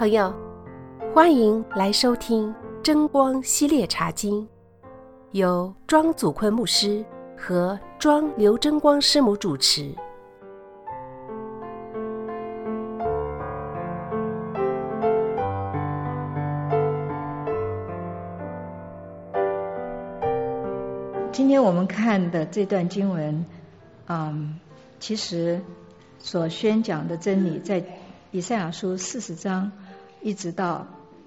朋友，欢迎来收听真光系列茶经，由庄祖坤牧师和庄刘真光师母主持。 今天我们看的这段经文，其实所宣讲的真理，在以赛亚书40章一直到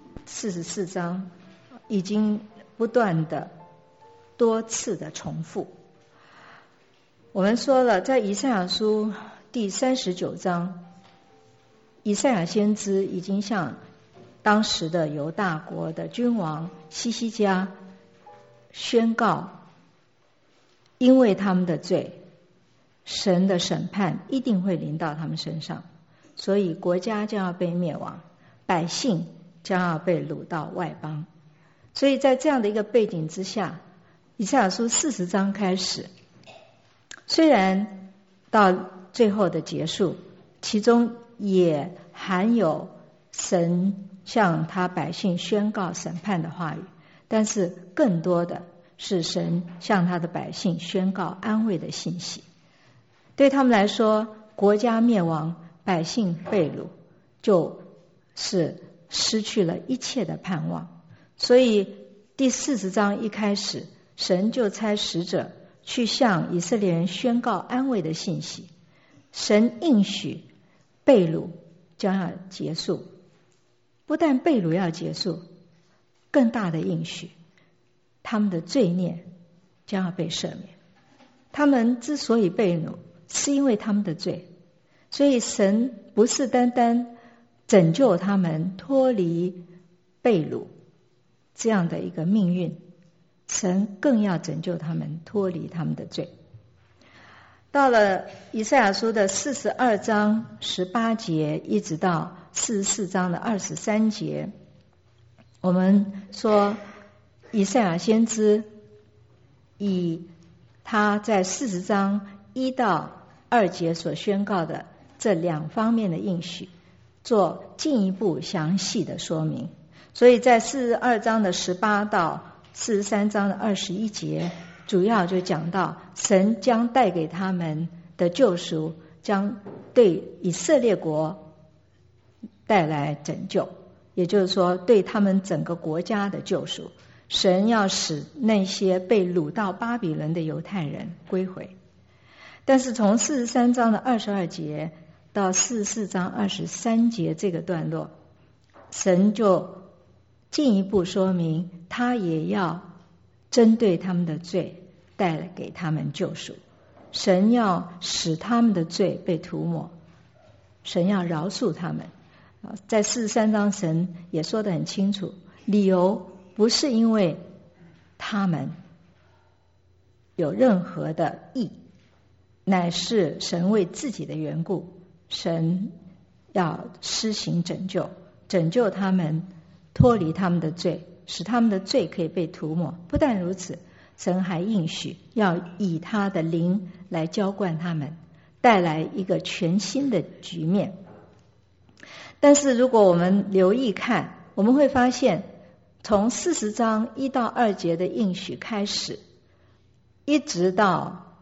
44章，已经不断的多次的重复。我们说了，在以赛亚书第39章，以赛亚先知已经向当时的犹大国的君王希西家宣告，因为他们的罪，神的审判一定会临到他们身上，所以国家将要被灭亡，百姓将要被掳到外邦。所以在这样的一个背景之下，以赛亚书40章开始，虽然到最后的结束，其中也含有神向他百姓宣告审判的话语，但是更多的是神向他的百姓宣告安慰的信息。对他们来说，国家灭亡，百姓被掳，就是失去了一切的盼望。所以第40章一开始，神就差使者去向以色列人宣告安慰的信息。神应许被掳将要结束，不但被掳要结束，更大的应许，他们的罪孽将要被赦免。他们之所以被掳，是因为他们的罪，所以神不是单单拯救他们脱离被掳这样的一个命运，神更要拯救他们脱离他们的罪。到了以赛亚书的42章18节一直到44章的23节，我们说以赛亚先知以他在40章1到2节所宣告的这两方面的应许做进一步详细的说明。所以在42章的18到43章的21节，主要就讲到神将带给他们的救赎，将对以色列国带来拯救，也就是说对他们整个国家的救赎。神要使那些被掳到巴比伦的犹太人归回。但是从43章的22节到44章23节这个段落，神就进一步说明，他也要针对他们的罪带给他们救赎。神要使他们的罪被涂抹，神要饶恕他们。在43章神也说得很清楚，理由不是因为他们有任何的义，乃是神为自己的缘故，神要施行拯救，拯救他们脱离他们的罪，使他们的罪可以被涂抹。不但如此，神还应许要以他的灵来浇灌他们，带来一个全新的局面。但是如果我们留意看，我们会发现从40章1到2节的应许开始，一直到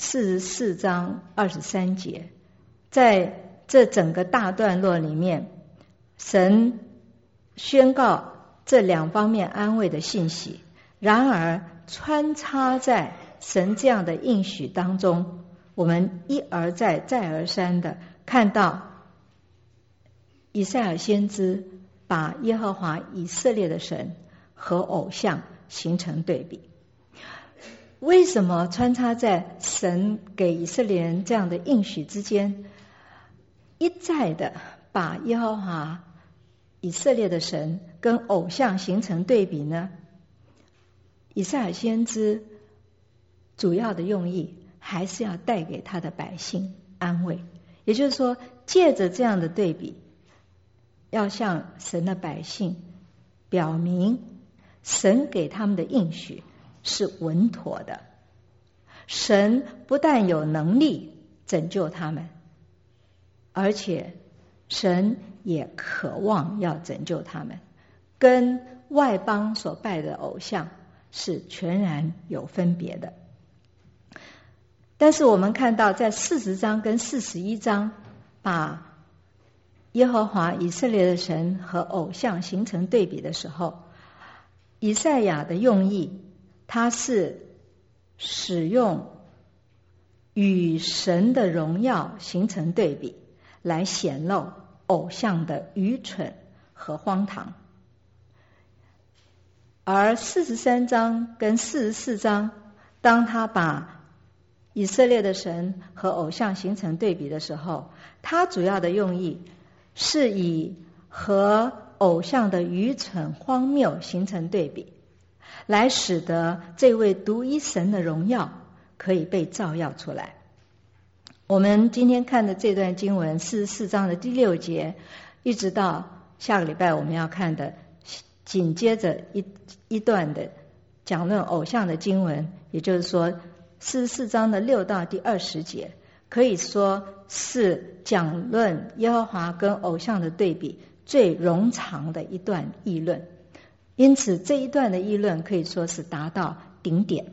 44章23节，在这整个大段落里面，神宣告这两方面安慰的信息。然而穿插在神这样的应许当中，我们一而再再而三的看到以赛亚先知把耶和华以色列的神和偶像形成对比。为什么穿插在神给以色列人这样的应许之间，一再的把耶和华以色列的神跟偶像形成对比呢？以赛亚先知主要的用意还是要带给他的百姓安慰，也就是说，借着这样的对比，要向神的百姓表明神给他们的应许是稳妥的。神不但有能力拯救他们，而且神也渴望要拯救他们，跟外邦所拜的偶像是全然有分别的。但是我们看到在40章跟41章把耶和华以色列的神和偶像形成对比的时候，以赛亚的用意，他是使用与神的荣耀形成对比，来显露偶像的愚蠢和荒唐。而43章跟44章，当他把以色列的神和偶像形成对比的时候，他主要的用意是以和偶像的愚蠢荒谬形成对比，来使得这位独一神的荣耀可以被照耀出来。我们今天看的这段经文44章的第6节，一直到下个礼拜我们要看的紧接着一段的讲论偶像的经文，也就是说44章的6到第20节，可以说是讲论耶和华跟偶像的对比最冗长的一段议论，因此这一段的议论可以说是达到顶点。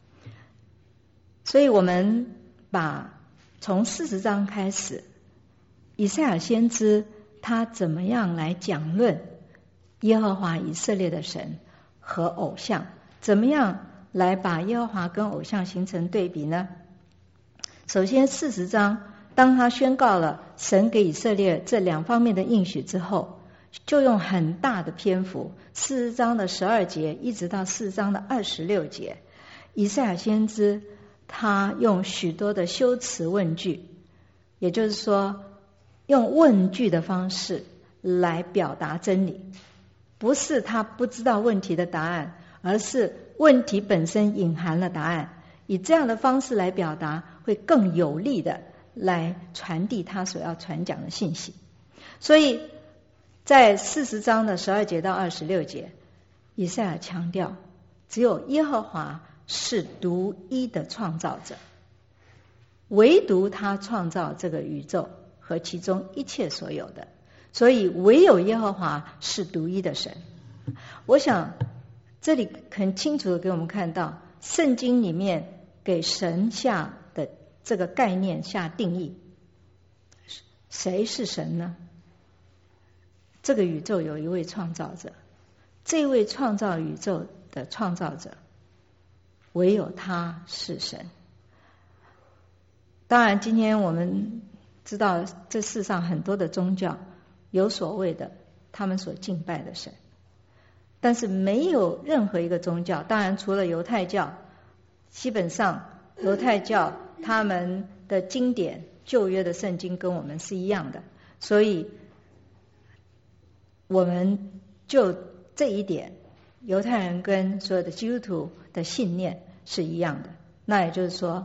所以我们从40章开始，以赛亚先知他怎么样来讲论耶和华以色列的神和偶像，怎么样来把耶和华跟偶像形成对比呢？首先40章，当他宣告了神给以色列这两方面的应许之后，就用很大的篇幅，40章的12节一直到40章的26节，以赛亚先知他用许多的修辞问句，也就是说用问句的方式来表达真理，不是他不知道问题的答案，而是问题本身隐含了答案，以这样的方式来表达，会更有力的来传递他所要传讲的信息。所以在40章的12节到26节，以赛亚强调只有耶和华是独一的创造者，唯独他创造这个宇宙和其中一切所有的，所以唯有耶和华是独一的神。我想这里很清楚的给我们看到，圣经里面给神下的这个概念下定义，谁是神呢？这个宇宙有一位创造者，这位创造宇宙的创造者唯有他是神。当然今天我们知道这世上很多的宗教有所谓的他们所敬拜的神，但是没有任何一个宗教，当然除了犹太教，基本上犹太教他们的经典旧约的圣经跟我们是一样的，所以我们就这一点，犹太人跟所有的基督徒的信念是一样的。那也就是说，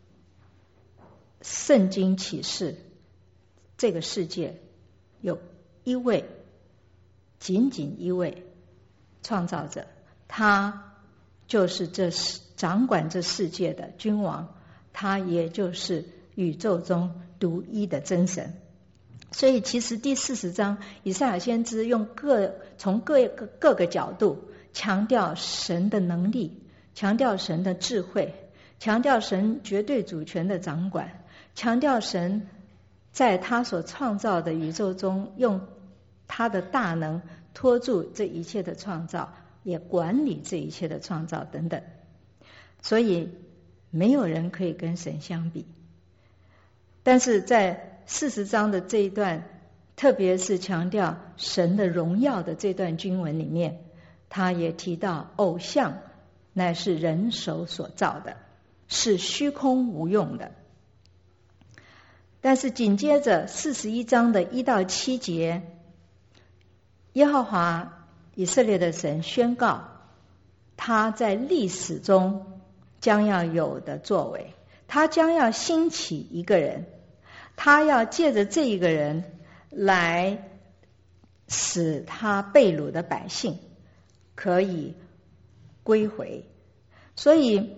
圣经启示这个世界有一位，仅仅一位创造者，他就是掌管这世界的君王，他也就是宇宙中独一的真神。所以其实第40章以赛亚先知从各个角度强调神的能力，强调神的智慧，强调神绝对主权的掌管，强调神在他所创造的宇宙中用他的大能托住这一切的创造，也管理这一切的创造等等。所以没有人可以跟神相比。但是在40章的这一段，特别是强调神的荣耀的这段经文里面，他也提到偶像乃是人手所造的，是虚空无用的。但是紧接着41章的1到7节，耶和华以色列的神宣告他在历史中将要有的作为，他将要兴起一个人，他要借着这一个人来使他被掳的百姓可以归回。所以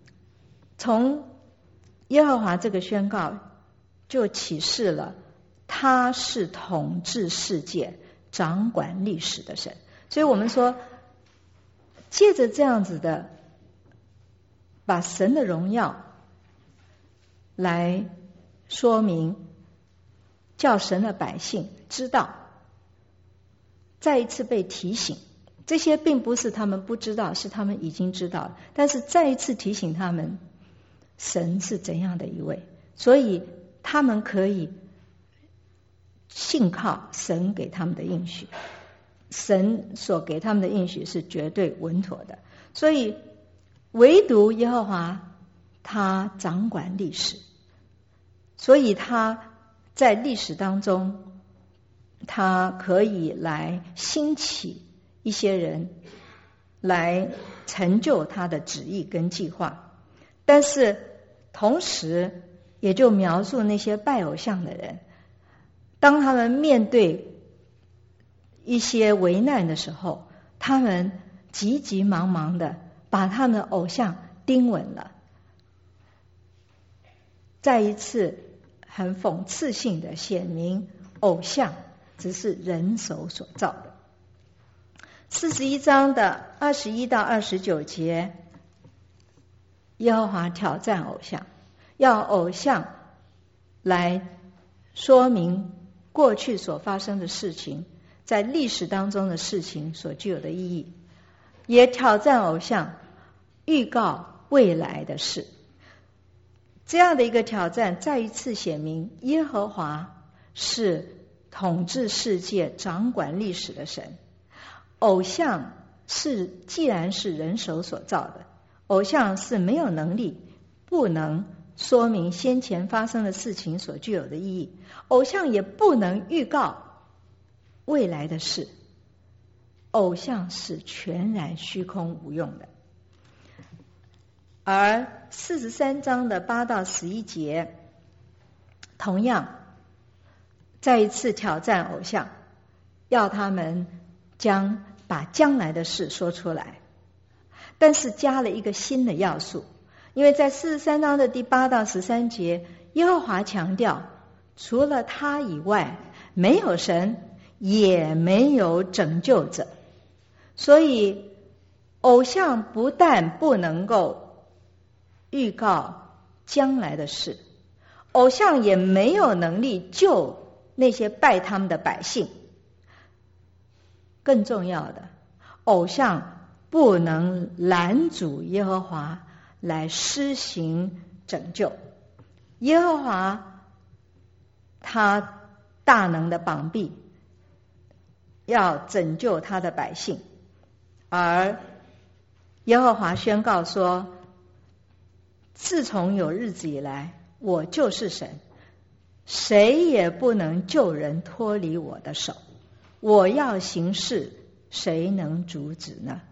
从耶和华这个宣告就启示了他是统治世界、掌管历史的神。所以我们说，借着这样子的把神的荣耀来说明，叫神的百姓知道，再一次被提醒。这些并不是他们不知道，是他们已经知道了，但是再一次提醒他们神是怎样的一位，所以他们可以信靠神给他们的应许。神所给他们的应许是绝对稳妥的，所以唯独耶和华他掌管历史，所以他在历史当中他可以来兴起一些人来成就他的旨意跟计划，但是同时也就描述那些拜偶像的人，当他们面对一些危难的时候，他们急急忙忙的把他们的偶像钉稳了。再一次很讽刺性的显明，偶像只是人手所造的。41章的21到29节，耶和华挑战偶像，要偶像来说明过去所发生的事情，在历史当中的事情所具有的意义，也挑战偶像预告未来的事。这样的一个挑战再一次显明，耶和华是统治世界、掌管历史的神。偶像既然是人手所造的，偶像是没有能力，不能说明先前发生的事情所具有的意义，偶像也不能预告未来的事，偶像是全然虚空无用的。而43章的8到11节同样再一次挑战偶像，要他们把将来的事说出来，但是加了一个新的要素，因为在43章的第8到13节，耶和华强调除了他以外没有神，也没有拯救者。所以偶像不但不能够预告将来的事，偶像也没有能力救那些拜他们的百姓。更重要的，偶像不能拦阻耶和华来施行拯救。耶和华他大能的膀臂要拯救他的百姓，而耶和华宣告说，自从有日子以来，我就是神，谁也不能救人脱离我的手，我要行事，谁能阻止呢？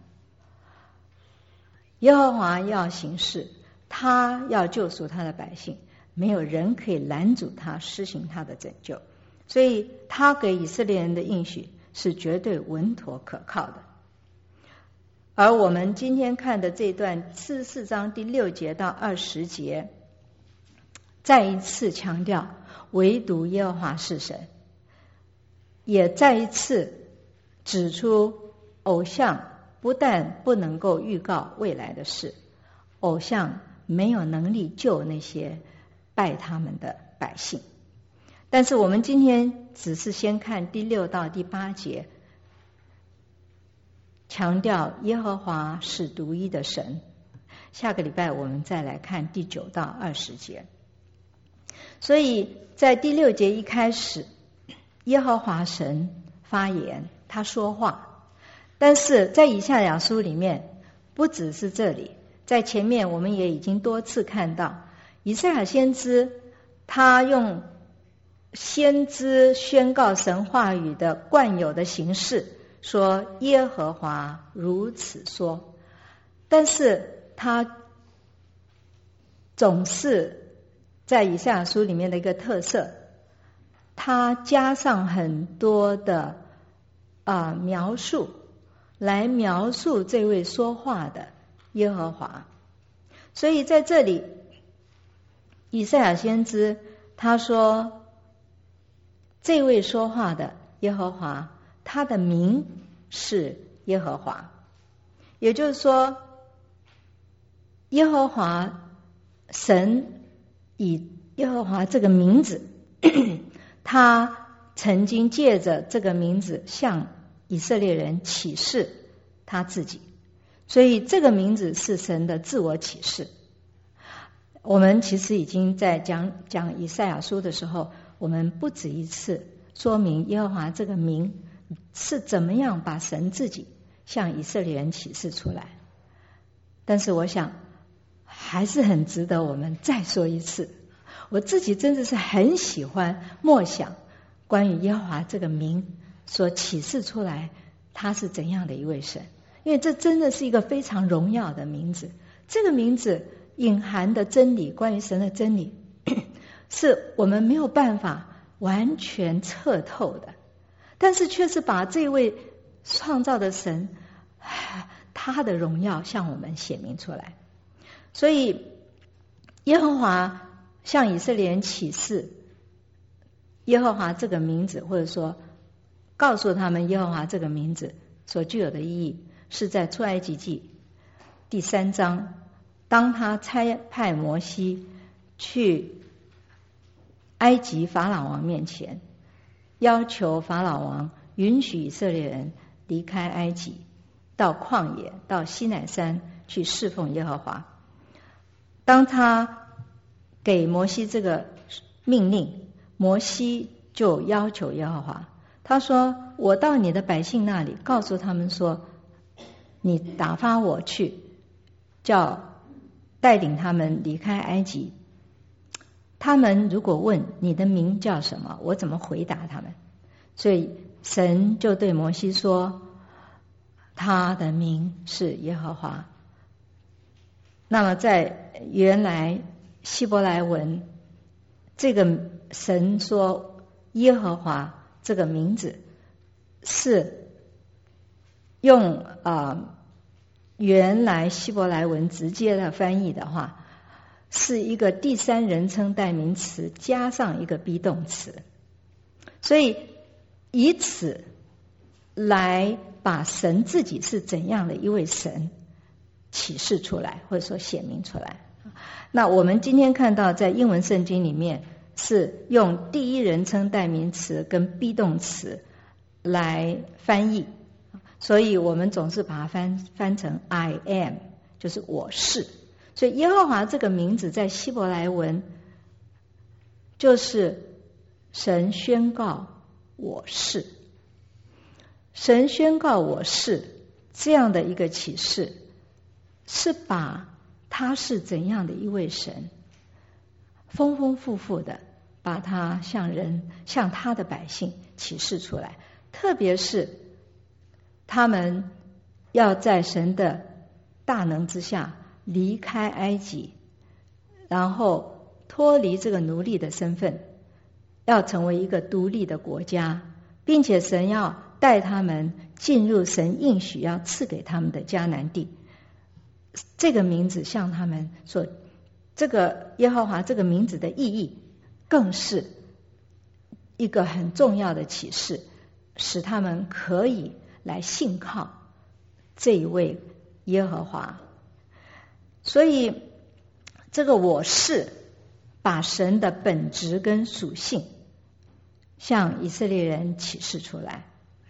耶和华要行事，他要救赎他的百姓，没有人可以拦阻他施行他的拯救。所以他给以色列人的应许是绝对稳妥可靠的。而我们今天看的这段44章第6节到20节，再一次强调唯独耶和华是神，也再一次指出偶像不但不能够预告未来的事，偶像没有能力救那些拜他们的百姓。但是我们今天只是先看第6到第8节，强调耶和华是独一的神。下个礼拜我们再来看第9到20节。所以在第6节一开始，耶和华神发言，他说话。但是在以赛亚书里面不只是这里，在前面我们也已经多次看到，以赛亚先知他用先知宣告神话语的惯有的形式，说耶和华如此说。但是他总是在以赛亚书里面的一个特色，他加上很多的描述，来描述这位说话的耶和华。所以在这里以赛亚先知他说， 这位说话的耶和华，他的名是耶和华。也就是说，耶和华神以耶和华这个名字他曾经借着这个名字向以色列人启示他自己，所以这个名字是神的自我启示。我们其实已经在讲以赛亚书的时候，我们不止一次说明耶和华这个名是怎么样把神自己向以色列人启示出来。但是我想还是很值得我们再说一次。我自己真的是很喜欢默想关于耶和华这个名所启示出来他是怎样的一位神，因为这真的是一个非常荣耀的名字。这个名字隐含的真理，关于神的真理是我们没有办法完全测透的，但是却是把这位创造的神他的荣耀向我们显明出来。所以耶和华向以色列人启示耶和华这个名字，或者说告诉他们耶和华这个名字所具有的意义，是在出埃及记第3章，当他差派摩西去埃及法老王面前，要求法老王允许以色列人离开埃及，到旷野，到西乃山去侍奉耶和华。当他给摩西这个命令，摩西就要求耶和华，他说：我到你的百姓那里，告诉他们说，你打发我去，叫带领他们离开埃及。他们如果问你的名叫什么，我怎么回答他们？所以神就对摩西说，他的名是耶和华。那么在原来希伯来文，这个神说耶和华这个名字是用原来希伯来文直接的翻译的话，是一个第三人称代名词加上一个 be 动词，所以以此来把神自己是怎样的一位神启示出来，或者说显明出来。那我们今天看到在英文圣经里面是用第一人称代名词跟 be 动词来翻译，所以我们总是把它翻成 I am， 就是我是。所以耶和华这个名字在希伯来文就是神宣告我是，神宣告我是这样的一个启示，是把他是怎样的一位神丰丰富富的把他向他的百姓启示出来。特别是他们要在神的大能之下离开埃及，然后脱离这个奴隶的身份，要成为一个独立的国家，并且神要带他们进入神应许要赐给他们的迦南地。这个名字向他们所，这个耶和华这个名字的意义更是一个很重要的启示，使他们可以来信靠这一位耶和华。所以这个我是把神的本质跟属性向以色列人启示出来。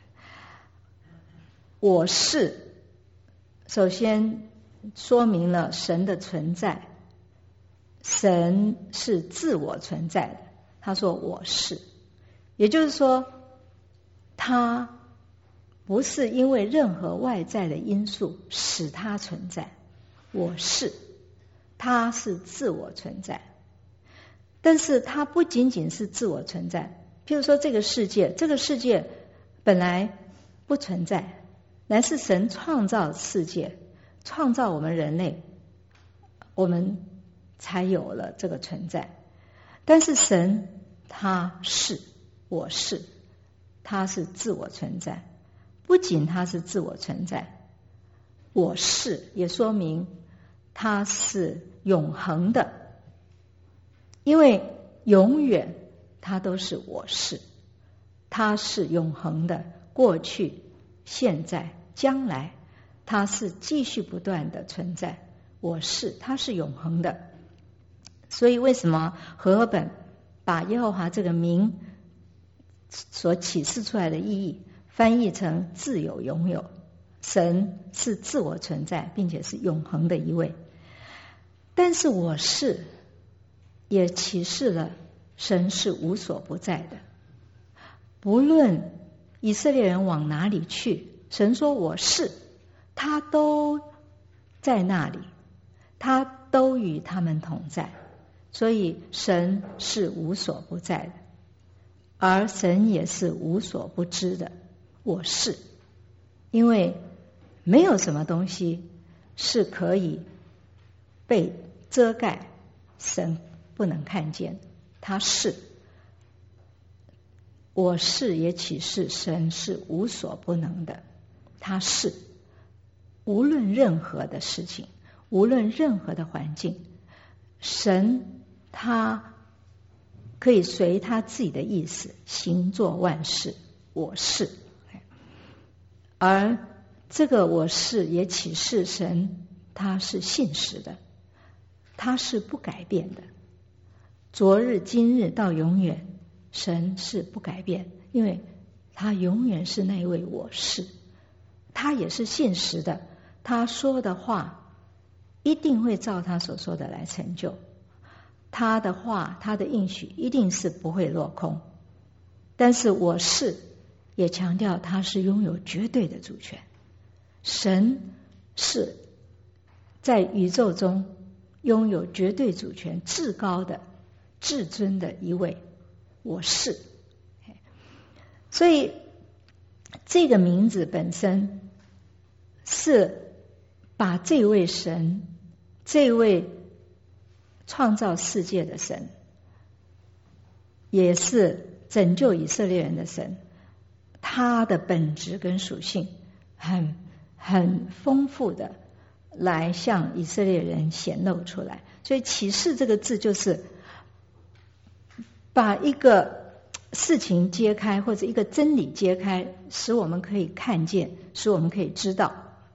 我是首先说明了神的存在，神是自我存在的，他说我是，也就是说他不是因为任何外在的因素使他存在，我是，他是自我存在。但是他不仅仅是自我存在，譬如说这个世界本来不存在，乃是神创造世界，创造我们人类，我们才有了这个存在。但是神他是我是，他是自我存在。不仅他是自我存在，我是也说明他是永恒的，因为永远他都是我是。 他是永恒的，过去、现在、将来，他是继续不断的存在。我是，他是永恒的。所以为什么和合本把耶和华这个名所启示出来的意义翻译成自有永有？神是自我存在，并且是永恒的一位。但是我是也启示了神是无所不在的，不论以色列人往哪里去，神说我是，他都在那里，他都与他们同在。所以神是无所不在的，而神也是无所不知的。我是，因为没有什么东西是可以被遮盖，神不能看见，他是。我是也启示神是无所不能的，他是。无论任何的事情，无论任何的环境，神他可以随他自己的意思行作万事。我是。而这个我是也启示神他是信实的，他是不改变的，昨日今日到永远，神是不改变，因为他永远是那位我是。他也是信实的，他说的话一定会照他所说的来成就，他的话他的应许一定是不会落空。但是我是也强调他是拥有绝对的主权，神是在宇宙中拥有绝对主权，至高的至尊的一位我是。所以这个名字本身是把这位神，这位创造世界的神，也是拯救以色列人的神，他的本质跟属性很丰富的来向以色列人显露出来。所以启示这个字就是把一个事情揭开，或者一个真理揭开，使我们可以看见，使我们可以知道。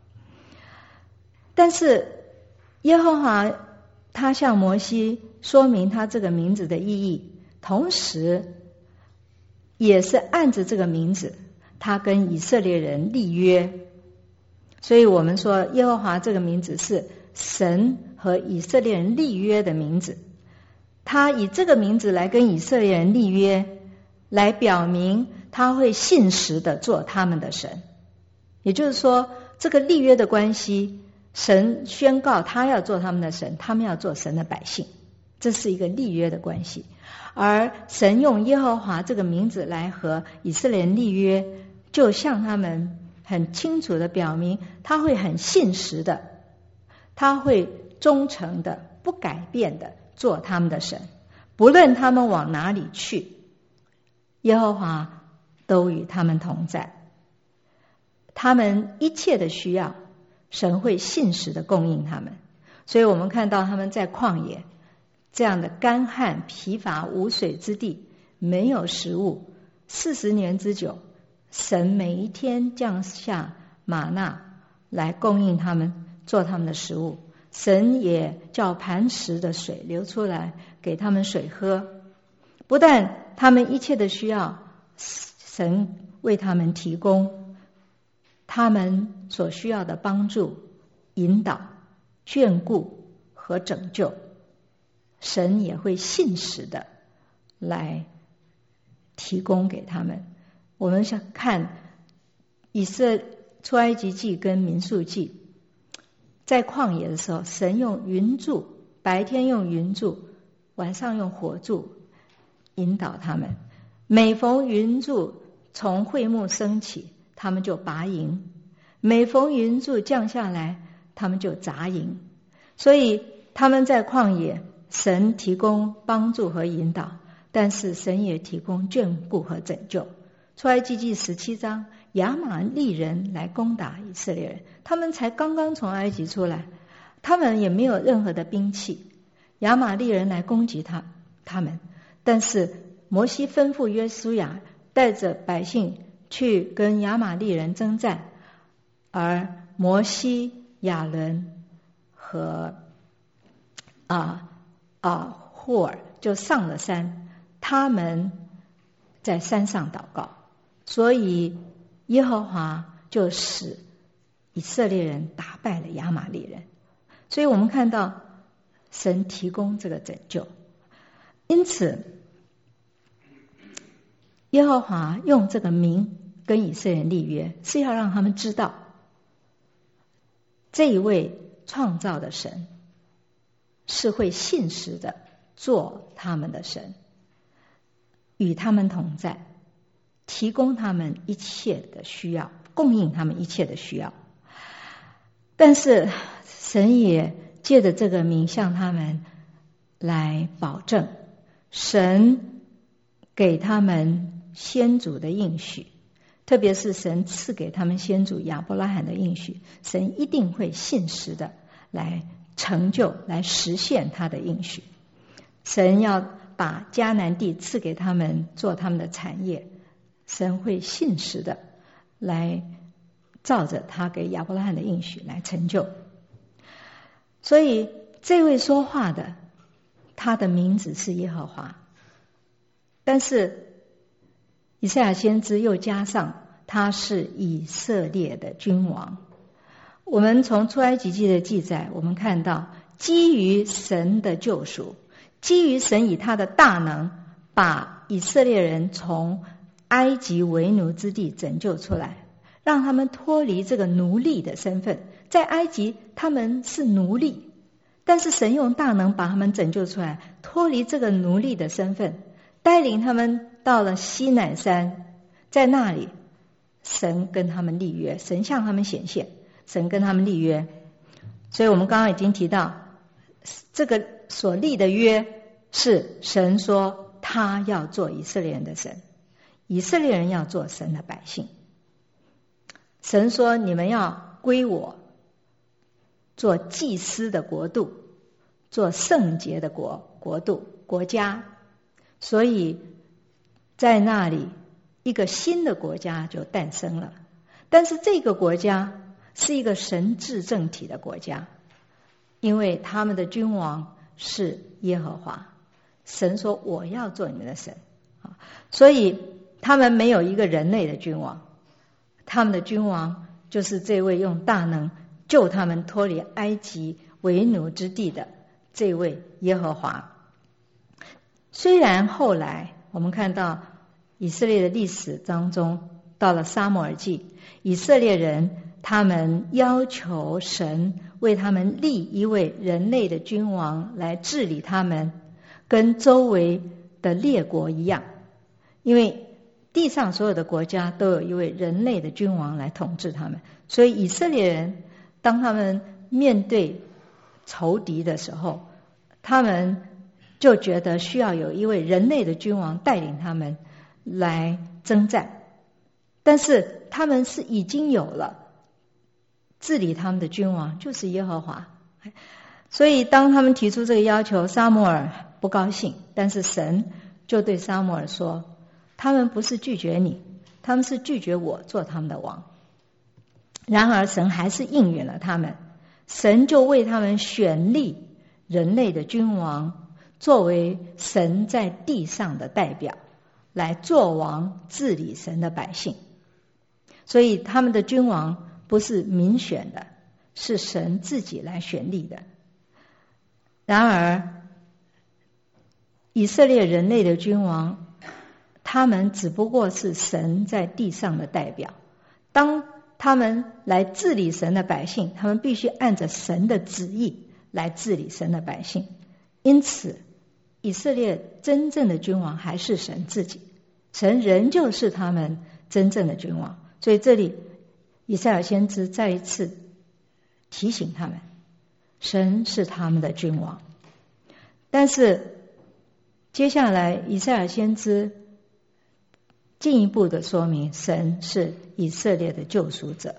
但是耶和华他向摩西说明他这个名字的意义，同时也是按着这个名字他跟以色列人立约。所以我们说耶和华这个名字是神和以色列人立约的名字，他以这个名字来跟以色列人立约，来表明他会信实的做他们的神。也就是说这个立约的关系，神宣告他要做他们的神，他们要做神的百姓，这是一个立约的关系。而神用耶和华这个名字来和以色列人立约，就向他们很清楚的表明他会很信实的，他会忠诚的不改变的做他们的神，不论他们往哪里去，耶和华都与他们同在，他们一切的需要神会信实的供应他们。所以我们看到他们在旷野这样的干旱疲乏无水之地，没有食物40年之久，神每一天降下玛纳来供应他们，做他们的食物。神也叫磐石的水流出来给他们水喝。不但他们一切的需要神为他们提供，他们所需要的帮助、引导、眷顾和拯救，神也会信实的来提供给他们。我们想看出埃及记跟民数记，在旷野的时候，神用云柱，白天用云柱，晚上用火柱引导他们。每逢云柱从会幕升起，他们就拔营；每逢云柱降下来，他们就扎营。所以他们在旷野，神提供帮助和引导，但是神也提供眷顾和拯救。出埃及记17章，亚玛利人来攻打以色列人，他们才刚刚从埃及出来，他们也没有任何的兵器，亚玛利人来攻击他们，但是摩西吩咐约书亚带着百姓去跟亚玛力人征战，而摩西、亚伦和户尔就上了山，他们在山上祷告，所以耶和华就使以色列人打败了亚玛力人。所以我们看到神提供这个拯救，因此耶和华用这个名跟以色列人立约，是要让他们知道这一位创造的神是会信实的做他们的神，与他们同在，提供他们一切的需要，供应他们一切的需要。但是神也借着这个名向他们来保证，神给他们先祖的应许，特别是神赐给他们先祖亚伯拉罕的应许，神一定会信实的来成就，来实现他的应许。神要把迦南地赐给他们做他们的产业，神会信实的来照着他给亚伯拉罕的应许来成就。所以这位说话的，他的名字是耶和华，但是以赛亚先知又加上他是以色列的君王。我们从出埃及记的记载，我们看到基于神的救赎，基于神以他的大能把以色列人从埃及为奴之地拯救出来，让他们脱离这个奴隶的身份。在埃及他们是奴隶，但是神用大能把他们拯救出来，脱离这个奴隶的身份，带领他们到了西乃山，在那里神跟他们立约，神向他们显现，神跟他们立约。所以我们刚刚已经提到，这个所立的约是神说他要做以色列人的神，以色列人要做神的百姓。神说你们要归我，做祭司的国度，做圣洁的国度国家。所以在那里一个新的国家就诞生了，但是这个国家是一个神治政体的国家，因为他们的君王是耶和华。神说我要做你们的神，所以他们没有一个人类的君王，他们的君王就是这位用大能救他们脱离埃及为奴之地的这位耶和华。虽然后来我们看到以色列的历史当中，到了撒母耳记，以色列人他们要求神为他们立一位人类的君王来治理他们，跟周围的列国一样，因为地上所有的国家都有一位人类的君王来统治他们，所以以色列人当他们面对仇敌的时候，他们就觉得需要有一位人类的君王带领他们来征战。但是他们是已经有了治理他们的君王，就是耶和华。所以当他们提出这个要求，撒母耳不高兴，但是神就对撒母耳说，他们不是拒绝你，他们是拒绝我做他们的王。然而神还是应允了他们，神就为他们选立人类的君王，作为神在地上的代表，来做王治理神的百姓。所以他们的君王不是民选的，是神自己来选立的。然而以色列人类的君王，他们只不过是神在地上的代表，当他们来治理神的百姓，他们必须按着神的旨意来治理神的百姓。因此以色列真正的君王还是神自己，神仍旧是他们真正的君王。所以这里以赛亚先知再一次提醒他们，神是他们的君王。但是接下来以赛亚先知进一步的说明，神是以色列的救赎者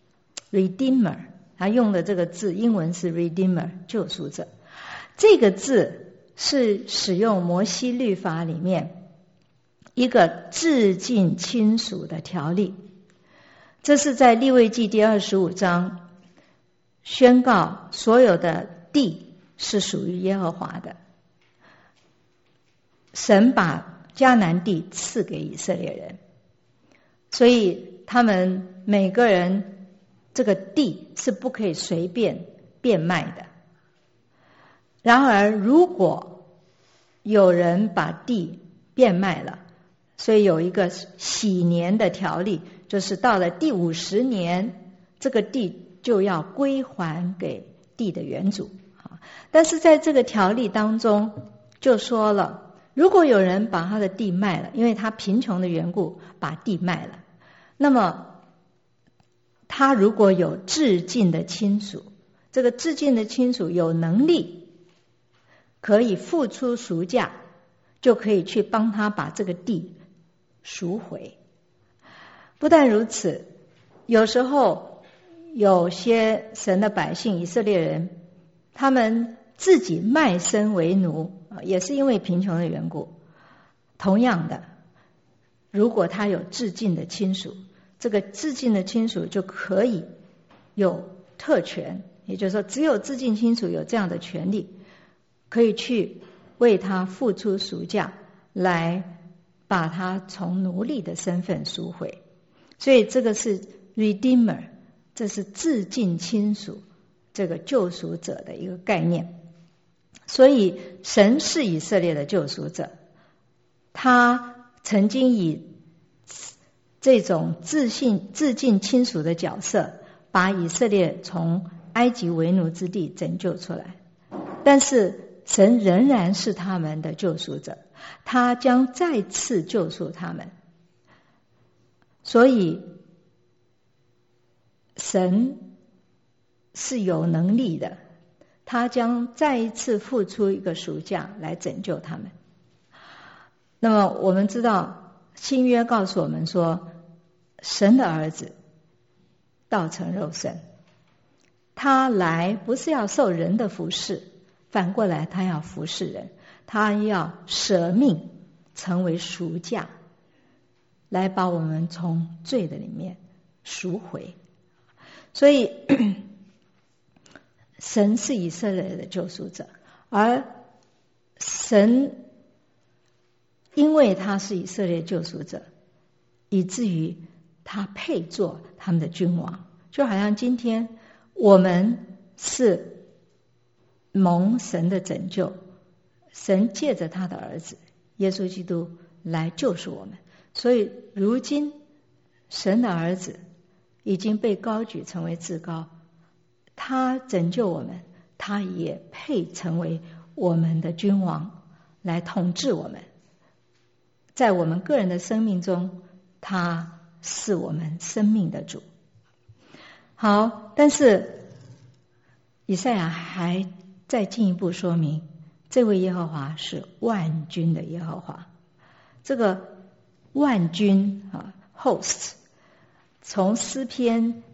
Redeemer， 他用的这个字英文是 Redeemer， 救赎者。这个字是使用摩西律法里面一个至近亲属的条例。这是在利未记第25章宣告所有的地是属于耶和华的。神把迦南地赐给以色列人，所以他们每个人这个地是不可以随便变卖的。然而如果有人把地变卖了，所以有一个禧年的条例，就是到了第50年，这个地就要归还给地的原主。但是在这个条例当中就说了，如果有人把他的地卖了，因为他贫穷的缘故把地卖了，那么他如果有至近的亲属，这个至近的亲属有能力可以付出赎价，就可以去帮他把这个地赎回。不但如此，有时候有些神的百姓以色列人，他们自己卖身为奴，也是因为贫穷的缘故。同样的，如果他有至近的亲属，这个至近的亲属就可以有特权，也就是说只有至近亲属有这样的权利，可以去为他付出赎价，来把他从奴隶的身份赎回。所以这个是 Redeemer， 这是至近亲属这个救赎者的一个概念。所以神是以色列的救赎者，他曾经以这种至近亲属的角色把以色列从埃及为奴之地拯救出来，但是神仍然是他们的救赎者，他将再次救赎他们。所以神是有能力的，他将再一次付出一个赎价来拯救他们。那么我们知道新约告诉我们说，神的儿子道成肉身，他来不是要受人的服侍，反过来他要服侍人，他要舍命成为赎价，来把我们从罪的里面赎回。所以神是以色列的救赎者，而神因为他是以色列救赎者，以至于他配做他们的君王。就好像今天我们是蒙神的拯救，神借着他的儿子耶稣基督来救赎我们，所以如今神的儿子已经被高举成为至高，他拯救我们，他也配成为我们的君王来统治我们。在我们个人的生命中，他是我们生命的主。好，但是以赛亚还再进一步说明，这位耶和华是万军的耶和华。这个万军host， 从诗篇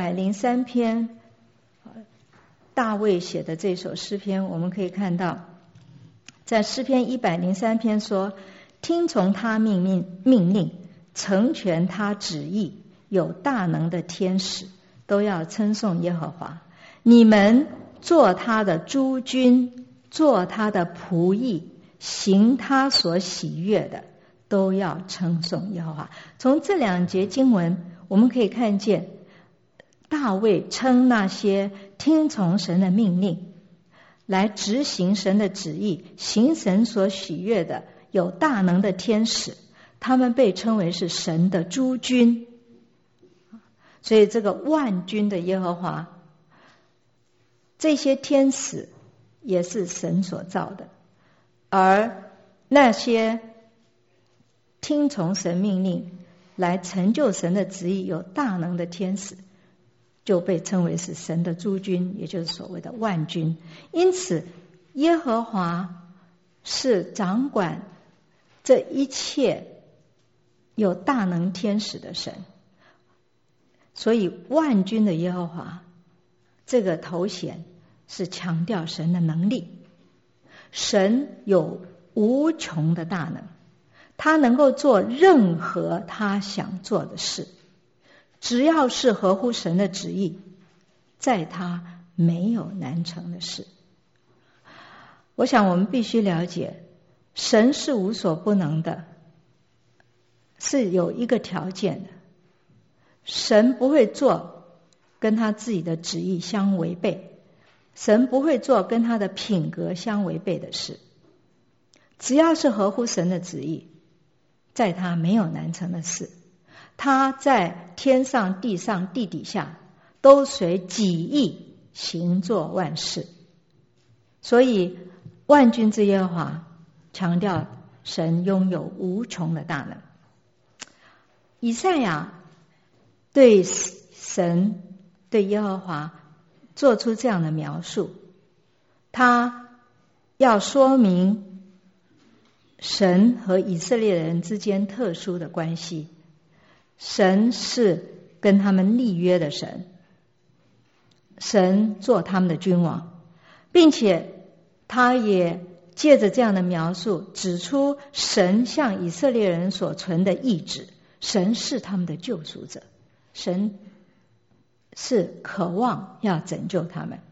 103篇大卫写的这首诗篇，我们可以看到，在诗篇103篇说，听从他命令，成全他旨意，有大能的天使都要称颂耶和华。你们做他的诸军，做他的仆役，行他所喜悦的，都要称颂耶和华。从这两节经文我们可以看见，大卫称那些听从神的命令，来执行神的旨意，行神所喜悦的，有大能的天使，他们被称为是神的诸军。所以这个万军的耶和华，这些天使也是神所造的，而那些听从神命令来成就神的旨意有大能的天使，就被称为是神的诸军，也就是所谓的万军。因此耶和华是掌管这一切有大能天使的神，所以万军的耶和华这个头衔是强调神的能力。神有无穷的大能， 他能够做任何他想做的事，只要是合乎神的旨意，在他没有难成的事。我想我们必须了解，神是无所不能的，是有一个条件的，神不会做跟他自己的旨意相违背，神不会做跟他的品格相违背的事。只要是合乎神的旨意，在他没有难成的事。他在天上地上地底下都随己意行作万事。所以万军之耶和华强调神拥有无穷的大能。以赛亚对神对耶和华做出这样的描述，他要说明神和以色列人之间特殊的关系。神是跟他们立约的神，神做他们的君王，并且他也借着这样的描述指出神向以色列人所存的意志，神是他们的救赎者，神是渴望要拯救他们，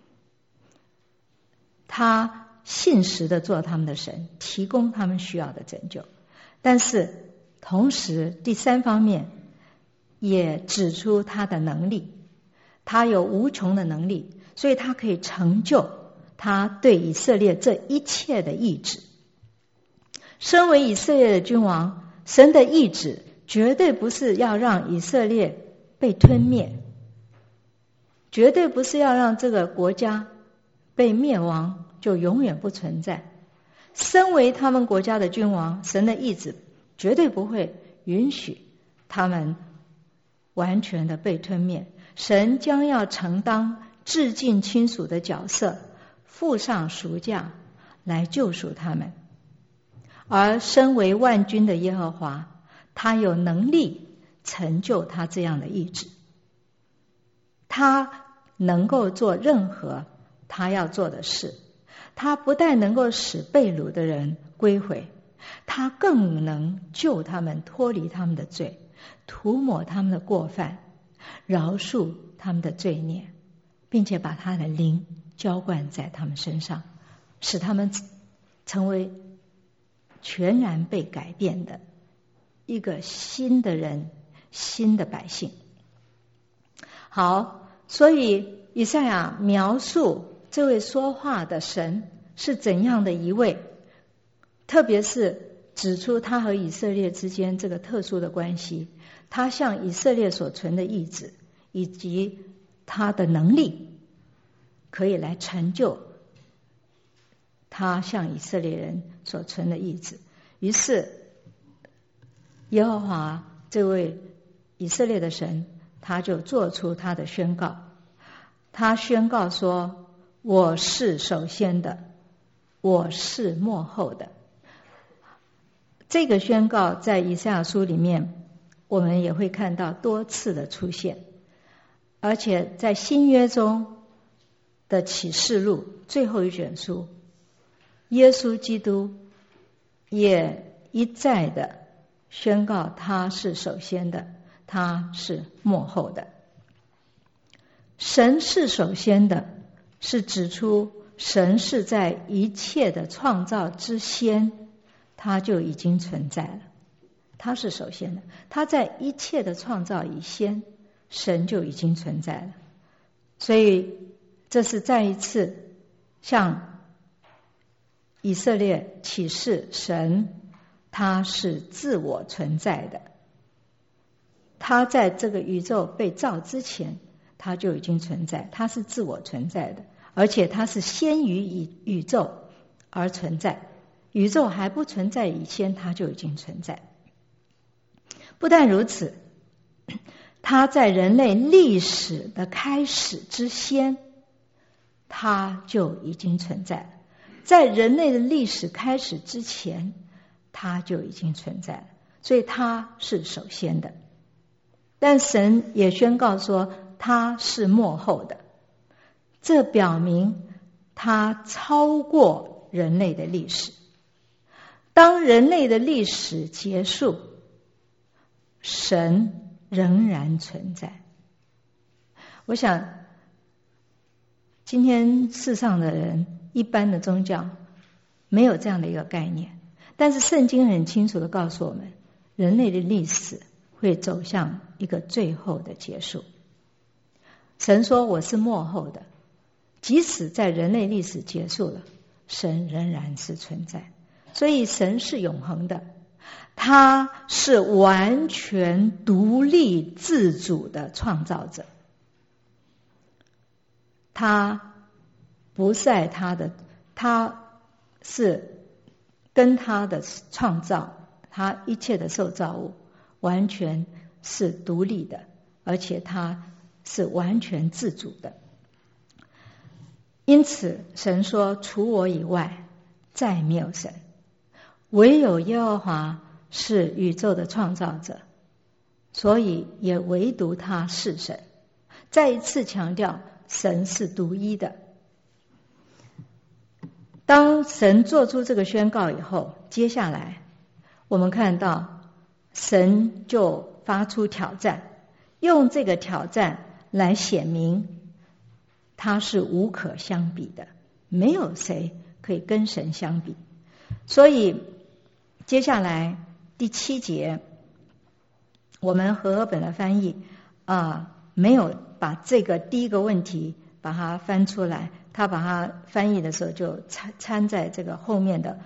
他信实的做他们的神，提供他们需要的拯救。但是同时第三方面也指出他的能力，他有无穷的能力，所以他可以成就他对以色列这一切的意志。身为以色列的君王，神的意志绝对不是要让以色列被吞灭，绝对不是要让这个国家被灭亡就永远不存在。身为他们国家的君王，神的意志绝对不会允许他们完全的被吞灭。神将要承当至近亲属的角色，付上赎价来救赎他们。而身为万军的耶和华，他有能力成就他这样的意志，他能够做任何他要做的事。他不但能够使被掳的人归回，他更能救他们脱离他们的罪，涂抹他们的过犯，饶恕他们的罪孽，并且把他的灵浇灌在他们身上，使他们成为全然被改变的一个新的人，新的百姓。好，所以以赛亚描述这位说话的神是怎样的一位，特别是指出他和以色列之间这个特殊的关系，他向以色列所存的意志，以及他的能力可以来成就他向以色列人所存的意志。于是耶和华这位以色列的神，他就做出他的宣告。他宣告说，我是首先的，我是末后的。这个宣告在以赛亚书里面我们也会看到多次的出现，而且在新约中的启示录最后一卷书，耶稣基督也一再的宣告他是首先的，他是末后的。神是首先的，是指出神是在一切的创造之先，他就已经存在了，他是首先的，他在一切的创造以先，神就已经存在了。所以这是再一次向以色列启示神他是自我存在的，他在这个宇宙被造之前他就已经存在，他是自我存在的，而且他是先于宇宙而存在，宇宙还不存在以前他就已经存在。不但如此，他在人类历史的开始之先他就已经存在了，在人类的历史开始之前他就已经存在了，所以他是首先的。但神也宣告说他是末后的，这表明他超过人类的历史。 当人类的历史结束，神仍然存在。我想今天世上的人，一般的宗教没有这样的一个概念，但是圣经很清楚的告诉我们，人类的历史会走向一个最后的结束。神说我是末后的，即使在人类历史结束了，神仍然是存在。所以神是永恒的，他是完全独立自主的创造者，他不在他是跟他的创造，他一切的受造物完全是独立的，而且他是完全自主的。因此神说除我以外再没有神，唯有耶和华是宇宙的创造者，所以也唯独他是神。再一次强调神是独一的。当神做出这个宣告以后，接下来我们看到神就发出挑战，用这个挑战来显明他是无可相比的，没有谁可以跟神相比。所以接下来第7节，我们和合本的翻译没有把这个第一个问题把它翻出来，他把它翻译的时候就掺在这个后面的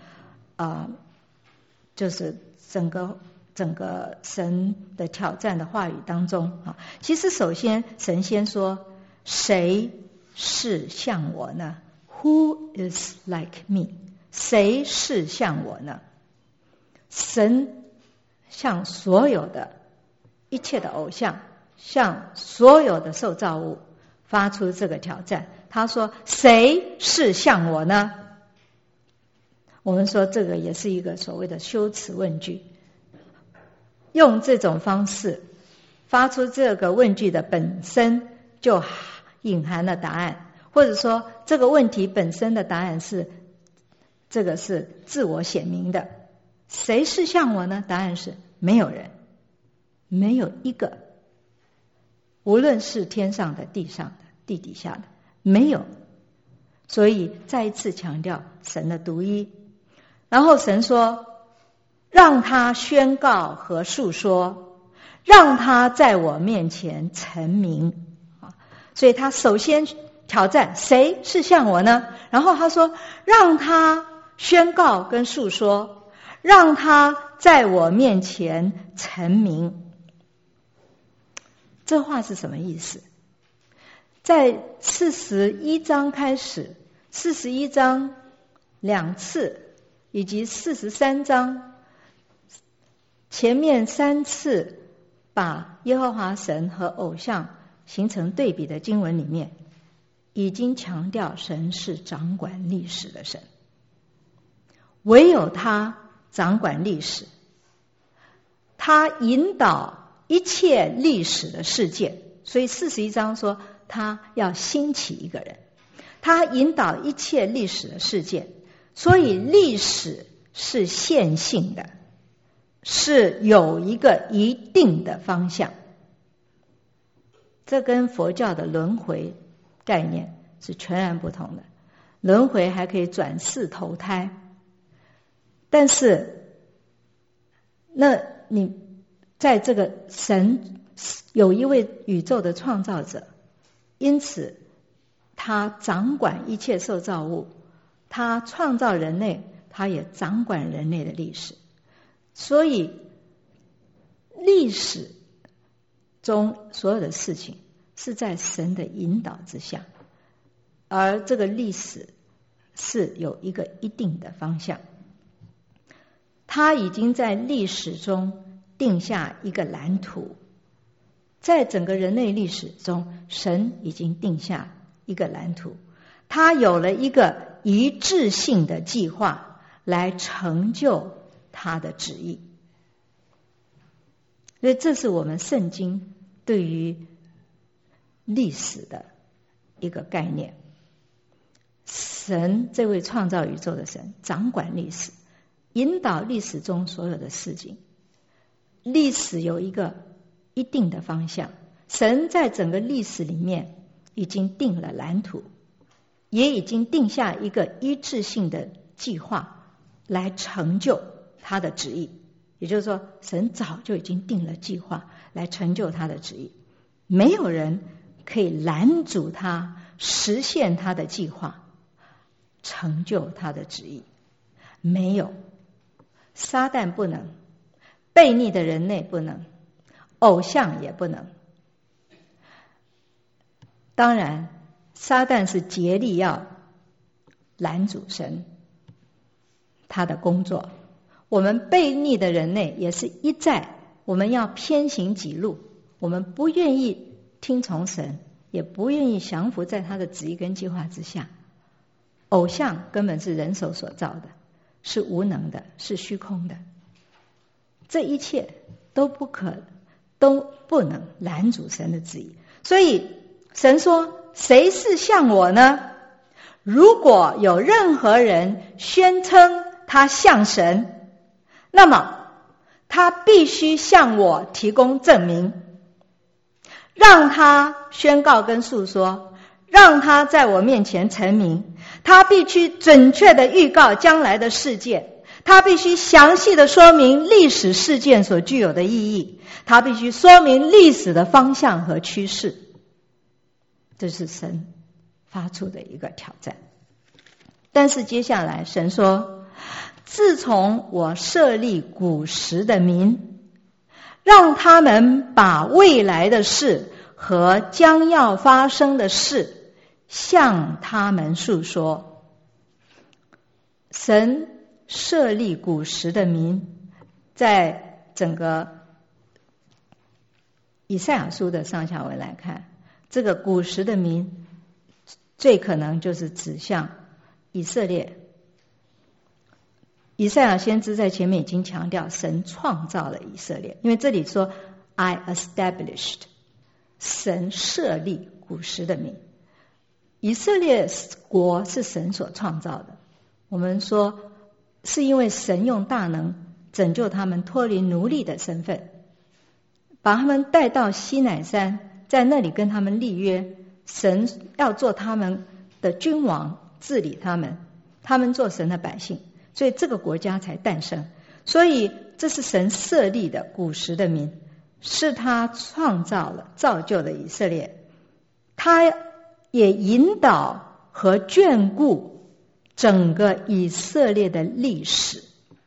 就是整个神的挑战的话语当中啊。其实首先神先说谁是像我呢？ Who is like me？ 谁是像我呢？神向所有的一切的偶像，向所有的受造物发出这个挑战。他说谁是像我呢？我们说这个也是一个所谓的修辞问句，用这种方式发出这个问句的本身就隐含了答案，或者说这个问题本身的答案是这个是自我显明的。谁是像我呢？答案是没有人，没有一个，无论是天上的地上的地底下的，没有。所以再一次强调神的独一。然后神说让他宣告和述说，让他在我面前成名。所以他首先挑战谁是像我呢？然后他说让他宣告跟述说，让他在我面前成名。这话是什么意思？在41章开始，41章2次以及43章前面3次把耶和华神和偶像形成对比的经文里面，已经强调神是掌管历史的神，唯有他掌管历史，他引导一切历史的事件。所以41章说他要兴起一个人，他引导一切历史的事件。所以历史是线性的，是有一个一定的方向。这跟佛教的轮回概念是全然不同的。轮回还可以转世投胎，但是那你在这个神有一位宇宙的创造者，因此他掌管一切受造物，他创造人类，他也掌管人类的历史。所以历史中所有的事情是在神的引导之下，而这个历史是有一个一定的方向。他已经在历史中定下一个蓝图，在整个人类历史中，神已经定下一个蓝图，他有了一个一致性的计划来成就他的旨意。所以这是我们圣经对于历史的一个概念。神这位创造宇宙的神掌管历史， 引导历史中所有的事情。历史有一个一定的方向，神在整个历史里面已经定了蓝图，也已经定下一个一致性的计划来成就他的旨意。也就是说，神早就已经定了计划来成就他的旨意，没有人可以拦阻他实现他的计划，成就他的旨意。没有，撒旦不能，悖逆的人类不能，偶像也不能。当然，撒旦是竭力要拦阻神他的工作。我们悖逆的人类也是一再，我们要偏行己路，我们不愿意听从神，也不愿意降服在他的旨意跟计划之下。偶像根本是人手所造的，是无能的，是虚空的，这一切都不能拦阻神的旨意。所以神说，谁是像我呢？如果有任何人宣称他像神，那么他必须向我提供证明，让他宣告跟述说，让他在我面前成名。他必须准确的预告将来的事件，他必须详细的说明历史事件所具有的意义，他必须说明历史的方向和趋势。这是神发出的一个挑战。但是接下来神说，自从我设立古时的民，让他们把未来的事和将要发生的事向他们述说。神设立古时的民，在整个以赛亚书的上下文来看，这个古时的民最可能就是指向以色列。以赛亚先知在前面已经强调，神创造了以色列，因为这里说 I established， 神设立古时的民。以色列国是神所创造的，我们说是因为神用大能拯救他们脱离奴隶的身份，把他们带到西乃山，在那里跟他们立约，神要做他们的君王，治理他们，他们做神的百姓，所以这个国家才诞生。所以这是神设立的古时的民，是他创造了造就了以色列，他也引导和眷顾整个以色列的历史。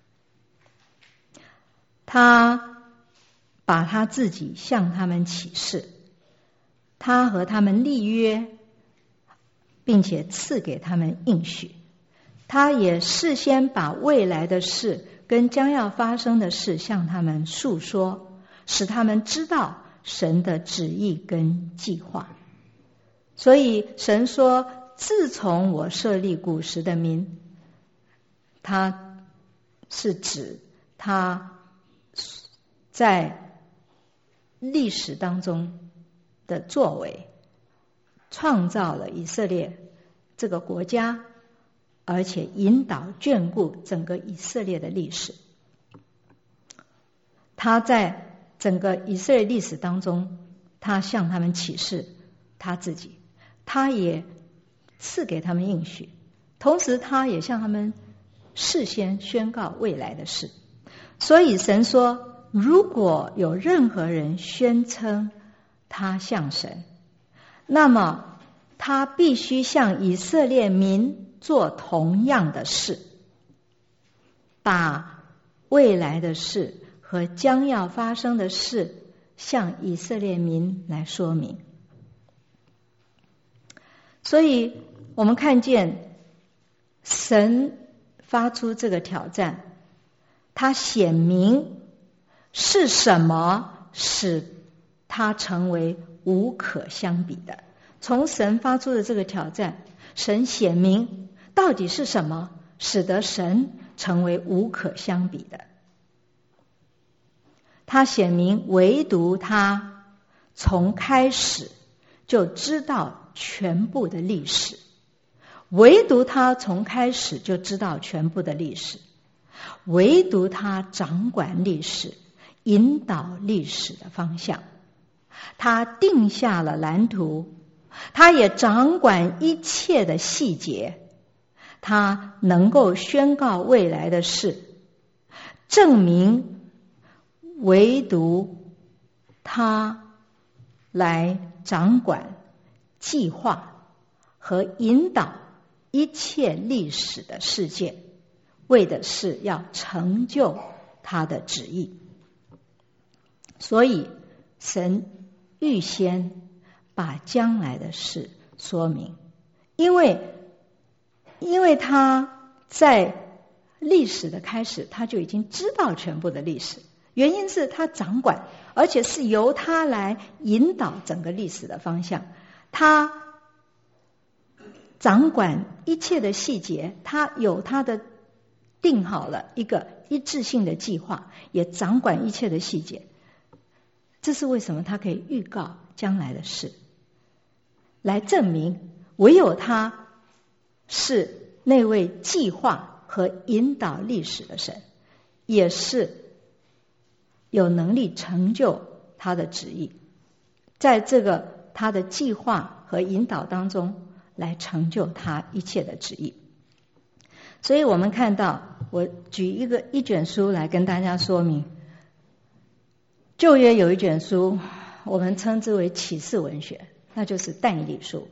他把他自己向他们启示，他和他们立约，并且赐给他们应许。他也事先把未来的事跟将要发生的事向他们述说，使他们知道神的旨意跟计划。所以神说，自从我设立古时的民，他是指他在历史当中的作为，创造了以色列这个国家，而且引导眷顾整个以色列的历史。他在整个以色列历史当中，他向他们启示他自己，他也赐给他们应许，同时他也向他们事先宣告未来的事。所以神说，如果有任何人宣称他像神，那么他必须向以色列民做同样的事，把未来的事和将要发生的事向以色列民来说明。所以我们看见神发出这个挑战，他显明是什么使他成为无可相比的。从神发出的这个挑战，神显明到底是什么使得神成为无可相比的。他显明唯独他从开始就知道全部的历史，唯独他从开始就知道全部的历史。 唯独他掌管历史，引导历史的方向。他定下了蓝图，他也掌管一切的细节，他能够宣告未来的事，证明唯独他来掌管、计划和引导一切历史的事件，为的是要成就他的旨意。所以神预先把将来的事说明，因为他在历史的开始他就已经知道全部的历史，原因是他掌管，而且是由他来引导整个历史的方向。他掌管一切的细节，他有他的定好了一个一致性的计划，也掌管一切的细节。这是为什么他可以预告将来的事，来证明唯有他是那位计划和引导历史的神，也是有能力成就他的旨意，在这个他的计划和引导当中来成就他一切的旨意。所以我们看到，我举一卷书来跟大家说明。旧约有一卷书，我们称之为启示文学，那就是但以理书。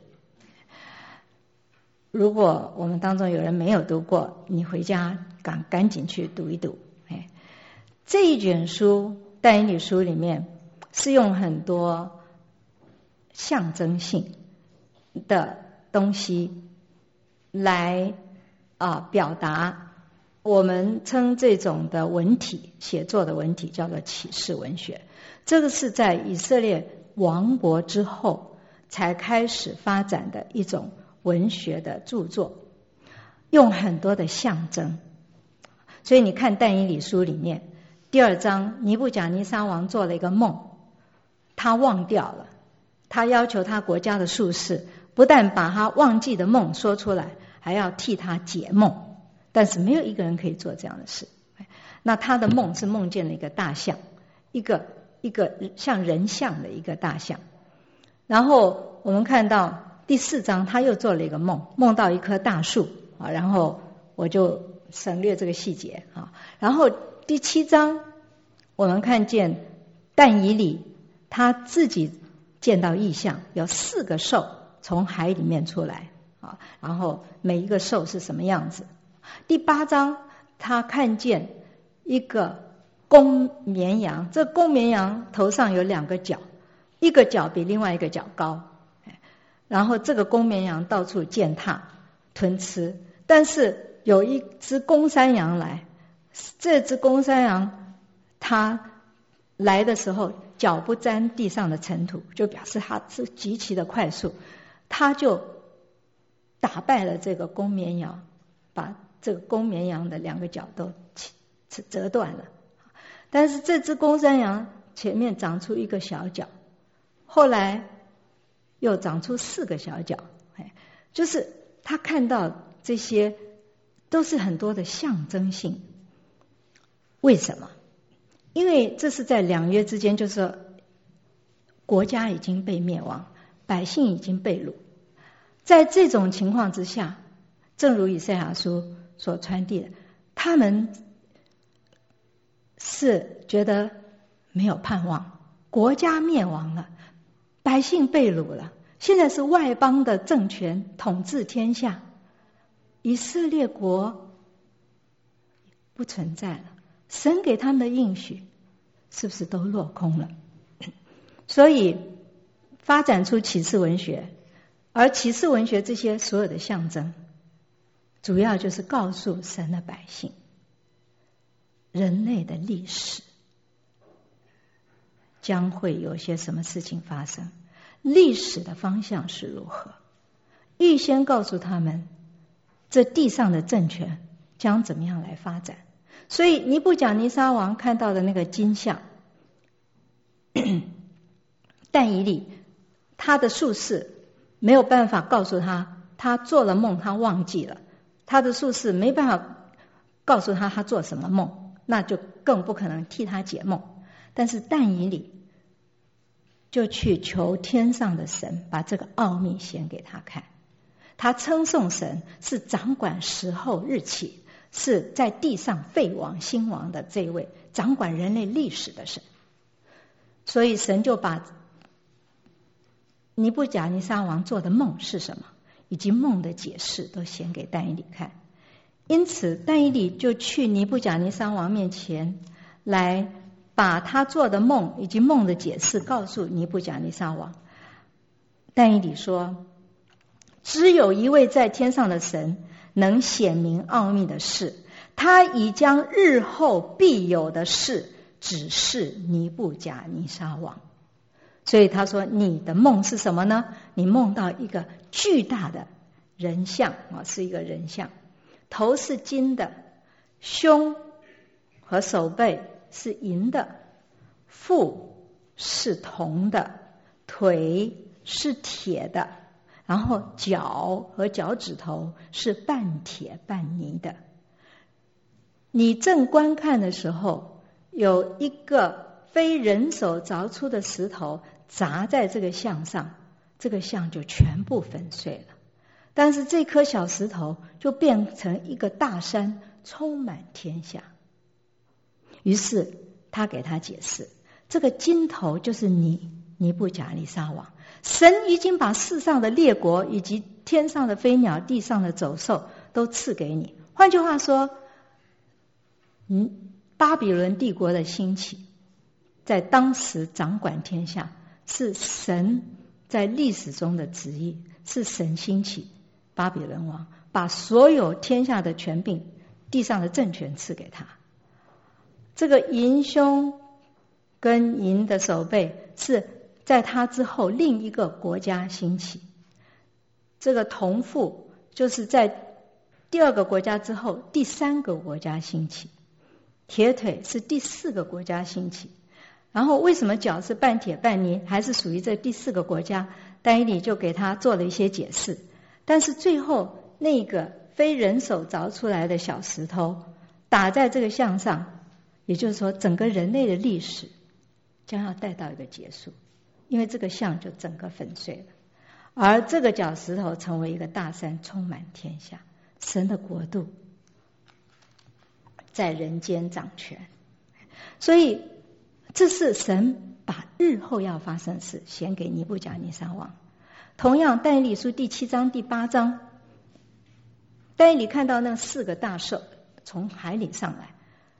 如果我们当中有人没有读过，你回家赶紧去读一读。这一卷书但以理书里面是用很多象征性的东西来表达，我们称这种的文体，写作的文体叫做启示文学。这个是在以色列亡国之后才开始发展的一种文学的著作，用很多的象征。所以你看但以理书里面第2章，尼布甲尼撒王做了一个梦，他忘掉了，他要求他国家的术士不但把他忘记的梦说出来，还要替他解梦，但是没有一个人可以做这样的事。那他的梦是梦见了一个大象，一个像人像的一个大象。然后我们看到第4章他又做了一个梦，梦到一棵大树，然后我就省略这个细节。然后第7章我们看见但以理他自己见到异象，有4个兽从海里面出来，然后每一个兽是什么样子。第8章他看见一个公绵羊，这公绵羊头上有2个角，一个角比另外一个角高，然后这个公绵羊到处践踏吞吃，但是有一只公山羊来，这只公山羊它来的时候脚不沾地上的尘土，就表示它是极其的快速，它就打败了这个公绵羊，把这个公绵羊的2个角都折断了。但是这只公山羊前面长出一个小角，后来又长出4个小角，就是他看到这些都是很多的象征性。为什么？因为这是在2约之间，就是说国家已经被灭亡，百姓已经被掳，在这种情况之下，正如以赛亚书所传递的，他们是觉得没有盼望，国家灭亡了，百姓被掳了，现在是外邦的政权统治天下，以色列国不存在了，神给他们的应许是不是都落空了？所以发展出启示文学，而启示文学这些所有的象征，主要就是告诉神的百姓，人类的历史将会有些什么事情发生，历史的方向是如何，预先告诉他们这地上的政权将怎么样来发展。所以尼布甲尼撒王看到的那个金像，但以理他的术士没有办法告诉他，他做了梦他忘记了，他的术士没办法告诉他做什么梦，那就更不可能替他解梦。但是但以理就去求天上的神把这个奥秘显给他看。他称颂神是掌管时候日期，是在地上废王兴王的这位掌管人类历史的神。所以神就把尼布甲尼撒王做的梦是什么，以及梦的解释都显给但以理看。因此但以理就去尼布甲尼撒王面前，来把他做的梦以及梦的解释告诉尼布甲尼撒王。但以理说，只有一位在天上的神能显明奥秘的事，他已将日后必有的事指示尼布甲尼撒王。所以他说，你的梦是什么呢？你梦到一个巨大的人像，是一个人像，头是金的，胸和手背是银的，腹是铜的，腿是铁的，然后脚和脚趾头是半铁半泥的。你正观看的时候，有一个非人手凿出的石头砸在这个像上，这个像就全部粉碎了。但是这颗小石头就变成一个大山，充满天下。于是他给他解释，这个金头就是尼布甲尼撒王。神已经把世上的列国以及天上的飞鸟、地上的走兽都赐给你。换句话说，巴比伦帝国的兴起在当时掌管天下，是神在历史中的旨意，是神兴起巴比伦王，把所有天下的权柄、地上的政权赐给他。这个银胸跟银的手背是在他之后另一个国家兴起，这个铜腹就是在第二个国家之后第三个国家兴起，铁腿是第四个国家兴起。然后为什么脚是半铁半泥，还是属于这第四个国家？但以理就给他做了一些解释。但是最后那个非人手凿出来的小石头打在这个像上，也就是说整个人类的历史将要带到一个结束，因为这个像就整个粉碎了，而这个小石头成为一个大山，充满天下，神的国度在人间掌权。所以这是神把日后要发生的事显给尼布甲尼撒王。同样但以理书第7章第8章，但以理看到那4个大兽从海里上来，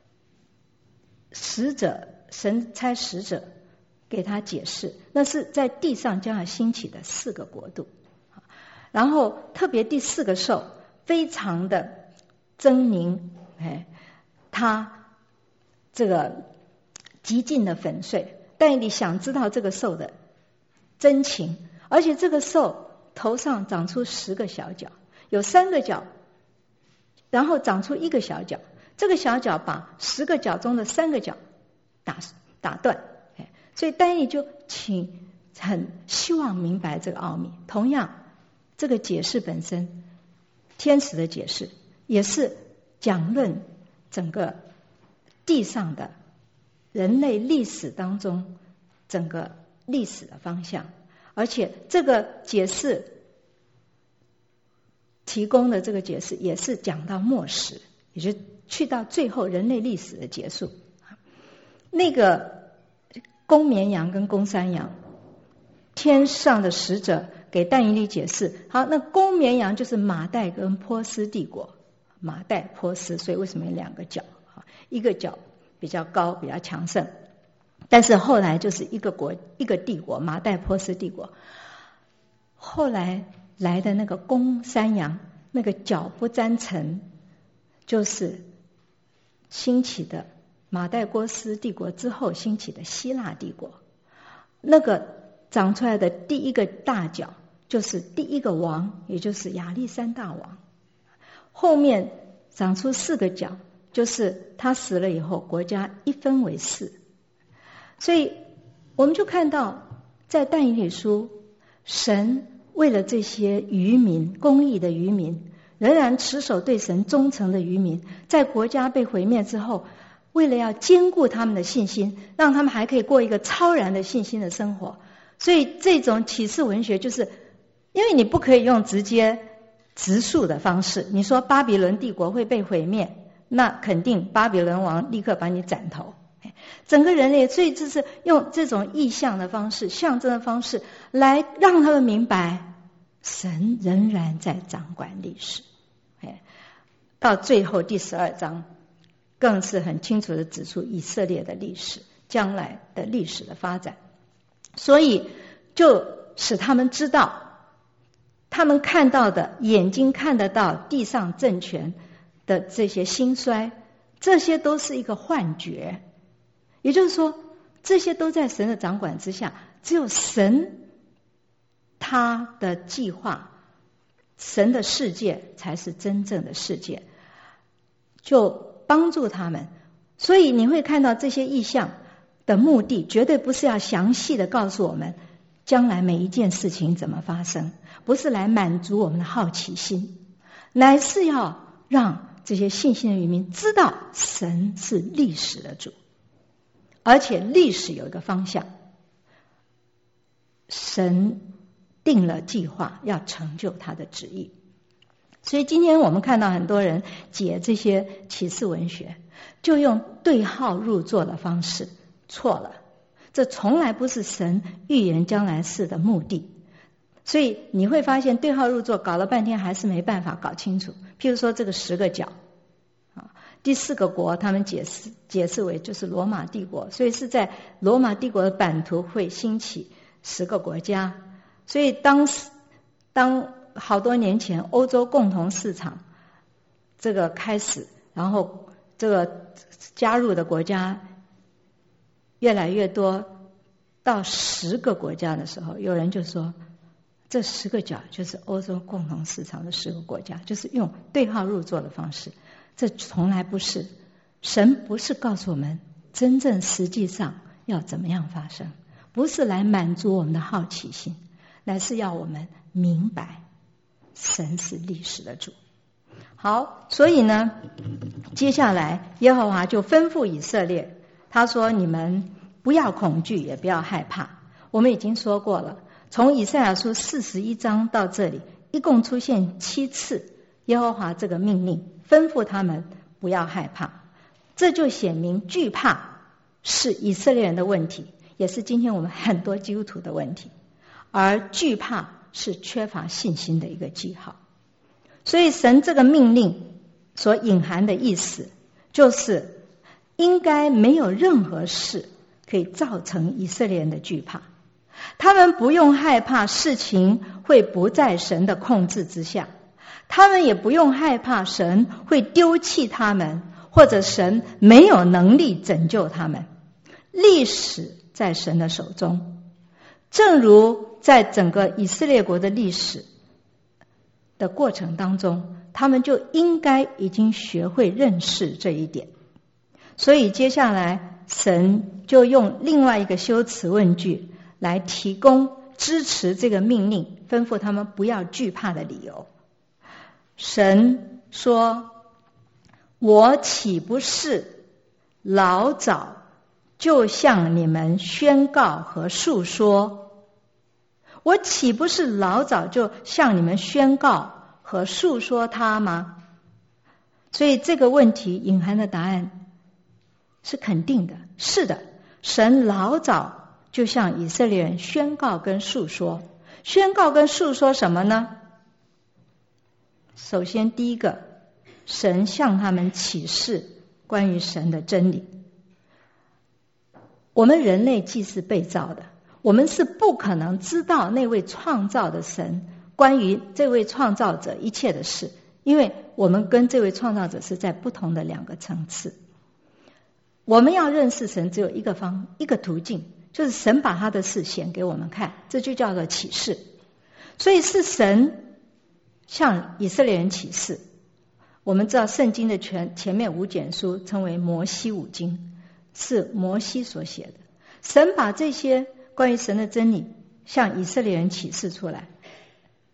神差使者给他解释，那是在地上将要兴起的4个国度。然后特别第4个兽非常的狰狞，他这个极尽的粉碎。但以理想知道这个兽的真情，而且这个兽头上长出10个小角，有3个角，然后长出1个小角，这个小角把10个角中的3个角打断。所以但以理就很希望明白这个奥秘。同样这个解释本身，天使的解释也是讲论整个地上的人类历史当中整个历史的方向，而且这个解释提供的这个解释也是讲到末时，也就去到最后人类历史的结束。那个公绵羊跟公山羊，天上的使者给但以理解释。好，那公绵羊就是马代跟波斯帝国，马代波斯，所以为什么有2个角？一个角比较高比较强盛，但是后来就是一个帝国，马代波斯帝国。后来来的那个公山羊，那个角不沾尘，就是兴起的马代波斯帝国之后兴起的希腊帝国。那个长出来的第一个大角就是第一个王，也就是亚历山大王。后面长出4个角，就是他死了以后国家一分为4。所以我们就看到在但以理书，神为了这些渔民，公义的渔民， 仍然持守对神忠诚的渔民，在国家被毁灭之后，为了要兼顾他们的信心，让他们还可以过一个超然的信心的生活。所以这种启示文学，就是因为你不可以用直接直述的方式，你说巴比伦帝国会被毁灭，那肯定巴比伦王立刻把你斩头。整个人类，所以就是用这种意象的方式、象征的方式来让他们明白神仍然在掌管历史。到最后第12章更是很清楚的指出以色列的历史，将来的历史的发展，所以就使他们知道，他们看到的，眼睛看得到地上政权的这些兴衰，这些都是一个幻觉。也就是说，这些都在神的掌管之下，只有神他的计划，神的世界才是真正的世界，就帮助他们。所以你会看到这些意象的目的，绝对不是要详细的告诉我们将来每一件事情怎么发生，不是来满足我们的好奇心，乃是要让这些信心的渔民知道神是历史的主，而且历史有一个方向，神定了计划要成就他的旨意。所以今天我们看到很多人解这些启示文学，就用对号入座的方式，错了，这从来不是神预言将来事的目的。所以你会发现对号入座搞了半天还是没办法搞清楚。譬如说这个10个角，第4个国他们解释为就是罗马帝国，所以是在罗马帝国的版图会兴起10个国家。所以当好多年前欧洲共同市场这个开始，然后这个加入的国家越来越多，到10个国家的时候，有人就说这10个角就是欧洲共同市场的10个国家，就是用对号入座的方式。这从来不是，神不是告诉我们真正实际上要怎么样发生，不是来满足我们的好奇心，乃是要我们明白神是历史的主。好，所以呢，接下来耶和华就吩咐以色列，他说你们不要恐惧，也不要害怕。我们已经说过了，从以赛亚书41章到这里，一共出现7次耶和华这个命令，吩咐他们不要害怕。这就显明惧怕是以色列人的问题，也是今天我们很多基督徒的问题，而惧怕是缺乏信心的一个记号。所以神这个命令所隐含的意思，就是应该没有任何事可以造成以色列人的惧怕，他们不用害怕事情会不在神的控制之下，他们也不用害怕神会丢弃他们，或者神没有能力拯救他们。历史在神的手中，正如在整个以色列国的历史的过程当中，他们就应该已经学会认识这一点。所以接下来神就用另外一个修辞问句来提供支持这个命令，吩咐他们不要惧怕的理由。神说，我岂不是老早就向你们宣告和述说？我岂不是老早就向你们宣告和述说它吗？所以这个问题隐含的答案是肯定的，是的，神老早就向以色列人宣告跟述说。宣告跟述说什么呢？首先第一个，神向他们启示关于神的真理。我们人类既是被造的，我们是不可能知道那位创造的神关于这位创造者一切的事，因为我们跟这位创造者是在不同的2个层次。我们要认识神只有一个途径，就是神把他的事显给我们看，这就叫做启示。所以是神向以色列人启示。我们知道圣经的前面5卷书称为摩西五经，是摩西所写的。神把这些关于神的真理向以色列人启示出来，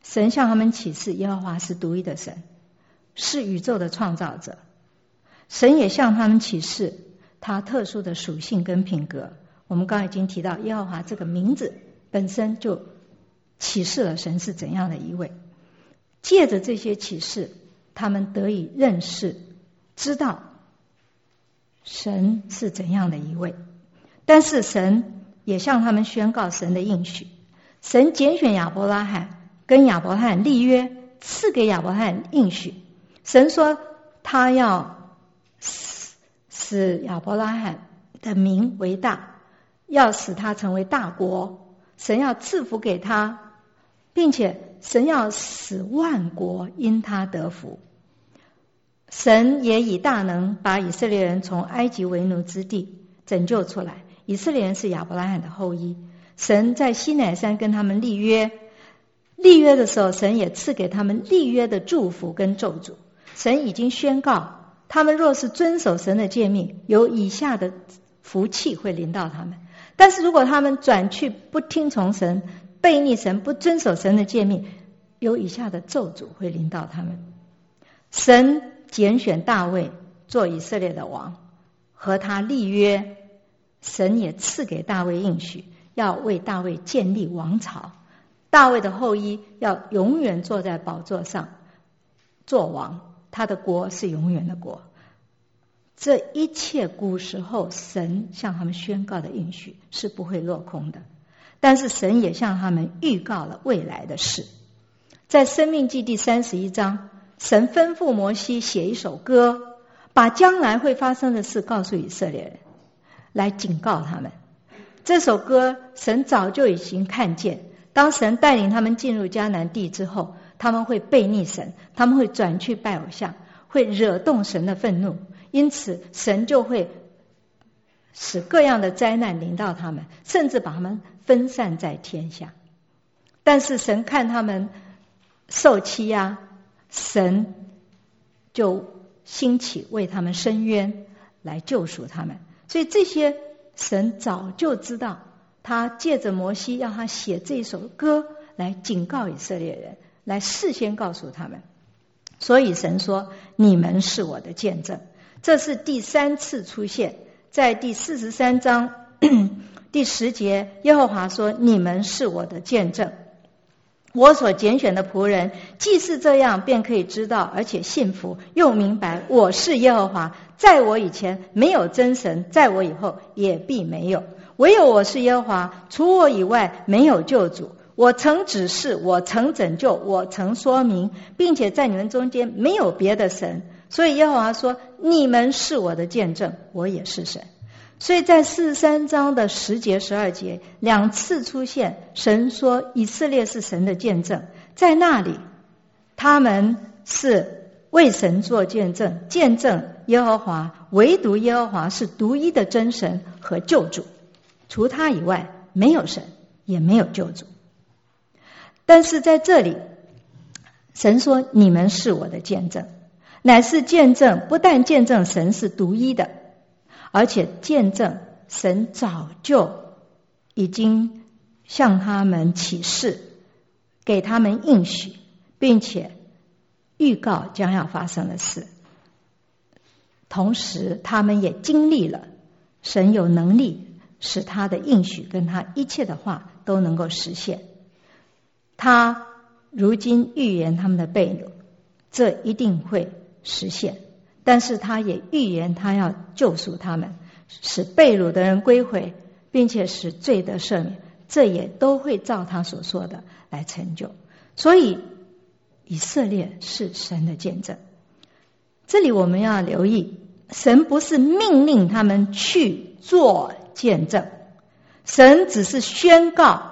神向他们启示耶和华是独一的神，是宇宙的创造者。神也向他们启示他特殊的属性跟品格。我们刚才已经提到耶和华这个名字本身就启示了神是怎样的一位，借着这些启示，他们得以认识知道神是怎样的一位。但是神也向他们宣告神的应许，神拣选亚伯拉罕，跟亚伯拉罕立约，赐给亚伯拉罕应许。神说他要使亚伯拉罕的名为大，要使他成为大国，神要赐福给他，并且神要使万国因他得福。神也以大能把以色列人从埃及为奴之地拯救出来。以色列人是亚伯拉罕的后裔，神在西乃山跟他们立约，立约的时候，神也赐给他们立约的祝福跟咒诅。神已经宣告，他们若是遵守神的诫命，有以下的福气会临到他们。但是如果他们转去不听从神，悖逆神，不遵守神的诫命，有以下的咒诅会临到他们。神拣选大卫做以色列的王，和他立约，神也赐给大卫应许，要为大卫建立王朝，大卫的后裔要永远坐在宝座上做王，他的国是永远的国。这一切古时候神向他们宣告的应许是不会落空的，但是神也向他们预告了未来的事。在申命记第31章，神吩咐摩西写一首歌，把将来会发生的事告诉以色列人，来警告他们。这首歌神早就已经看见，当神带领他们进入迦南地之后，他们会悖逆神，他们会转去拜偶像，会惹动神的愤怒，因此神就会使各样的灾难临到他们，甚至把他们分散在天下。但是神看他们受欺压，神就兴起为他们伸冤，来救赎他们。所以这些神早就知道，他借着摩西要他写这首歌来警告以色列人，来事先告诉他们。所以神说你们是我的见证，这是第3次出现，在第43章第10节，耶和华说你们是我的见证，我所拣选的仆人既是这样，便可以知道而且信服，又明白我是耶和华，在我以前没有真神，在我以后也必没有，唯有我是耶和华，除我以外没有救主。我曾指示，我曾拯救，我曾说明，并且在你们中间没有别的神。所以耶和华说你们是我的见证，我也是神。所以在43章的10节12节2次出现，神说以色列是神的见证，在那里他们是为神做见证，见证耶和华，唯独耶和华是独一的真神和救主，除他以外没有神，也没有救主。但是在这里神说你们是我的见证，乃是见证，不但见证神是独一的，而且见证神早就已经向他们启示，给他们应许，并且预告将要发生的事。同时他们也经历了神有能力使他的应许跟他一切的话都能够实现。他如今预言他们的悖逆，这一定会实现，但是他也预言他要救赎他们，使被掳的人归回，并且使罪得赦免，这也都会照他所说的来成就。所以以色列是神的见证。这里我们要留意，神不是命令他们去做见证，神只是宣告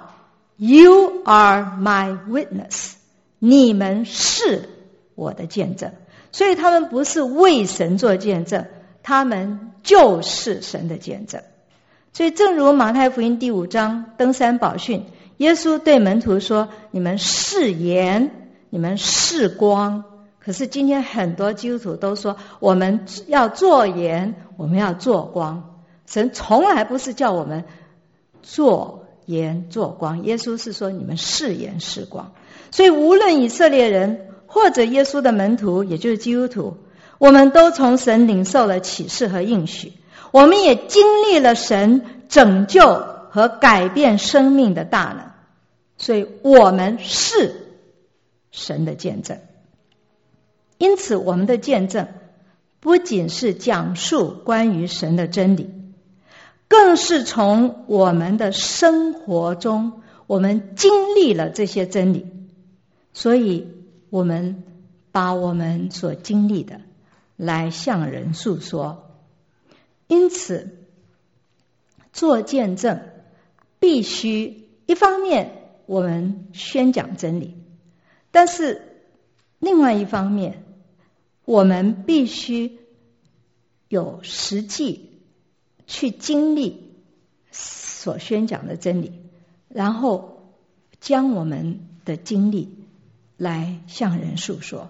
You are my witness， 你们是我的见证。所以他们不是为神做见证，他们就是神的见证。所以正如马太福音第5章登山宝训，耶稣对门徒说你们是盐，你们是光。可是今天很多基督徒都说我们要做盐，我们要做光。神从来不是叫我们做盐做光。耶稣是说你们是盐是光。所以无论以色列人或者耶稣的门徒，也就是基督徒，我们都从神领受了启示和应许，我们也经历了神拯救和改变生命的大能，所以我们是神的见证。因此我们的见证不仅是讲述关于神的真理，更是从我们的生活中我们经历了这些真理，所以我们把我们所经历的来向人诉说。因此做见证必须一方面我们宣讲真理，但是另外一方面我们必须有实际去经历所宣讲的真理，然后将我们的经历来向人诉说。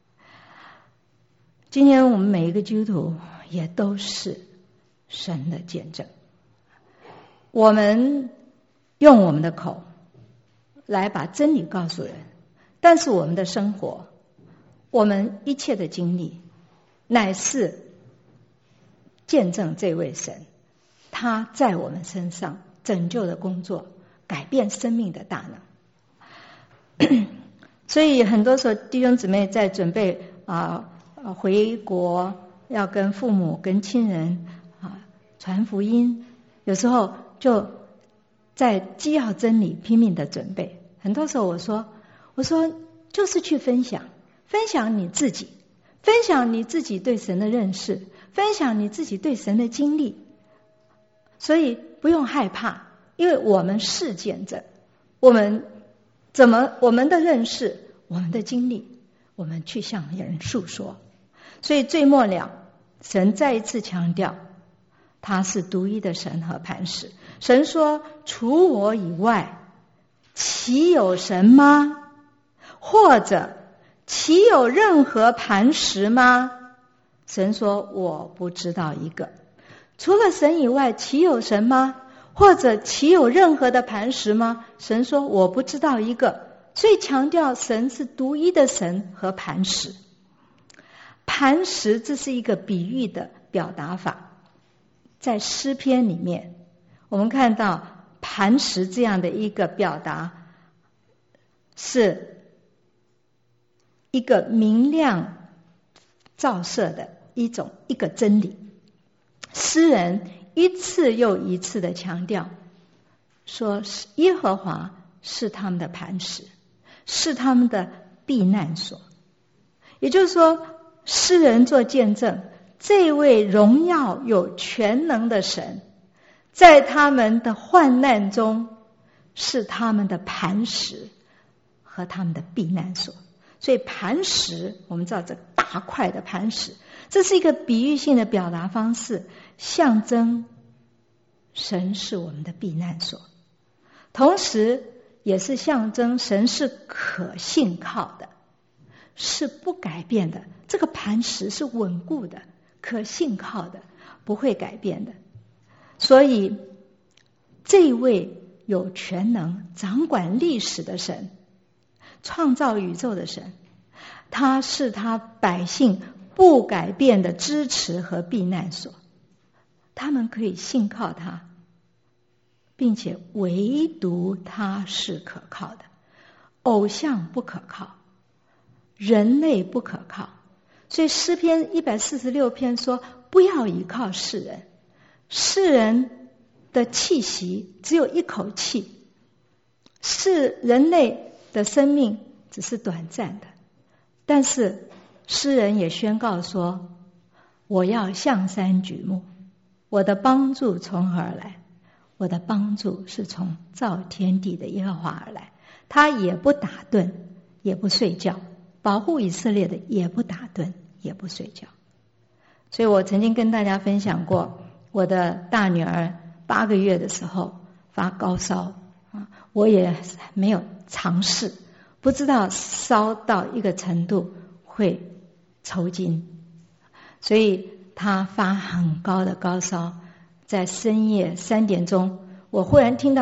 今天我们每一个基督徒也都是神的见证，我们用我们的口来把真理告诉人，但是我们的生活，我们一切的经历乃是见证这位神他在我们身上拯救的工作，改变生命的大能。所以很多时候弟兄姊妹在准备回国，要跟父母跟亲人传福音，有时候就在基要真理拼命的准备。很多时候我说就是去分享你自己，分享你自己对神的认识，分享你自己对神的经历。所以不用害怕，因为我们是见证，我们的认识，我们的经历，我们去向人诉说。所以最末了，神再一次强调他是独一的神和磐石。神说除我以外岂有神吗？或者岂有任何磐石吗？神说我不知道一个。除了神以外岂有神吗？或者岂有任何的磐石吗？神说我不知道一个。所以强调神是独一的神和磐石。磐石这是一个比喻的表达法，在诗篇里面我们看到磐石这样的一个表达，是一个明亮照射的一个真理。诗人一次又一次的强调说耶和华是他们的磐石，是他们的避难所。也就是说诗人做见证，这位荣耀有全能的神在他们的患难中是他们的磐石和他们的避难所。所以磐石，我们知道这个大块的磐石，这是一个比喻性的表达方式，象征神是我们的避难所，同时也是象征神是可信靠的，是不改变的。这个磐石是稳固的，可信靠的，不会改变的。所以这位有全能掌管历史的神，创造宇宙的神，他是他百姓不改变的支持和避难所，他们可以信靠他，并且唯独他是可靠的。偶像不可靠，人类不可靠。所以诗篇146篇说不要依靠世人，世人的气息只有一口气，是人类的生命只是短暂的。但是诗人也宣告说我要向山举目，我的帮助从何而来？我的帮助是从造天地的耶和华而来。他也不打盹也不睡觉，保护以色列的也不打盹也不睡觉。所以我曾经跟大家分享过，我的大女儿8个月的时候发高烧，我也没有尝试，不知道烧到一个程度会抽筋，所以她发很高的高烧，在深夜3点钟，我忽然听到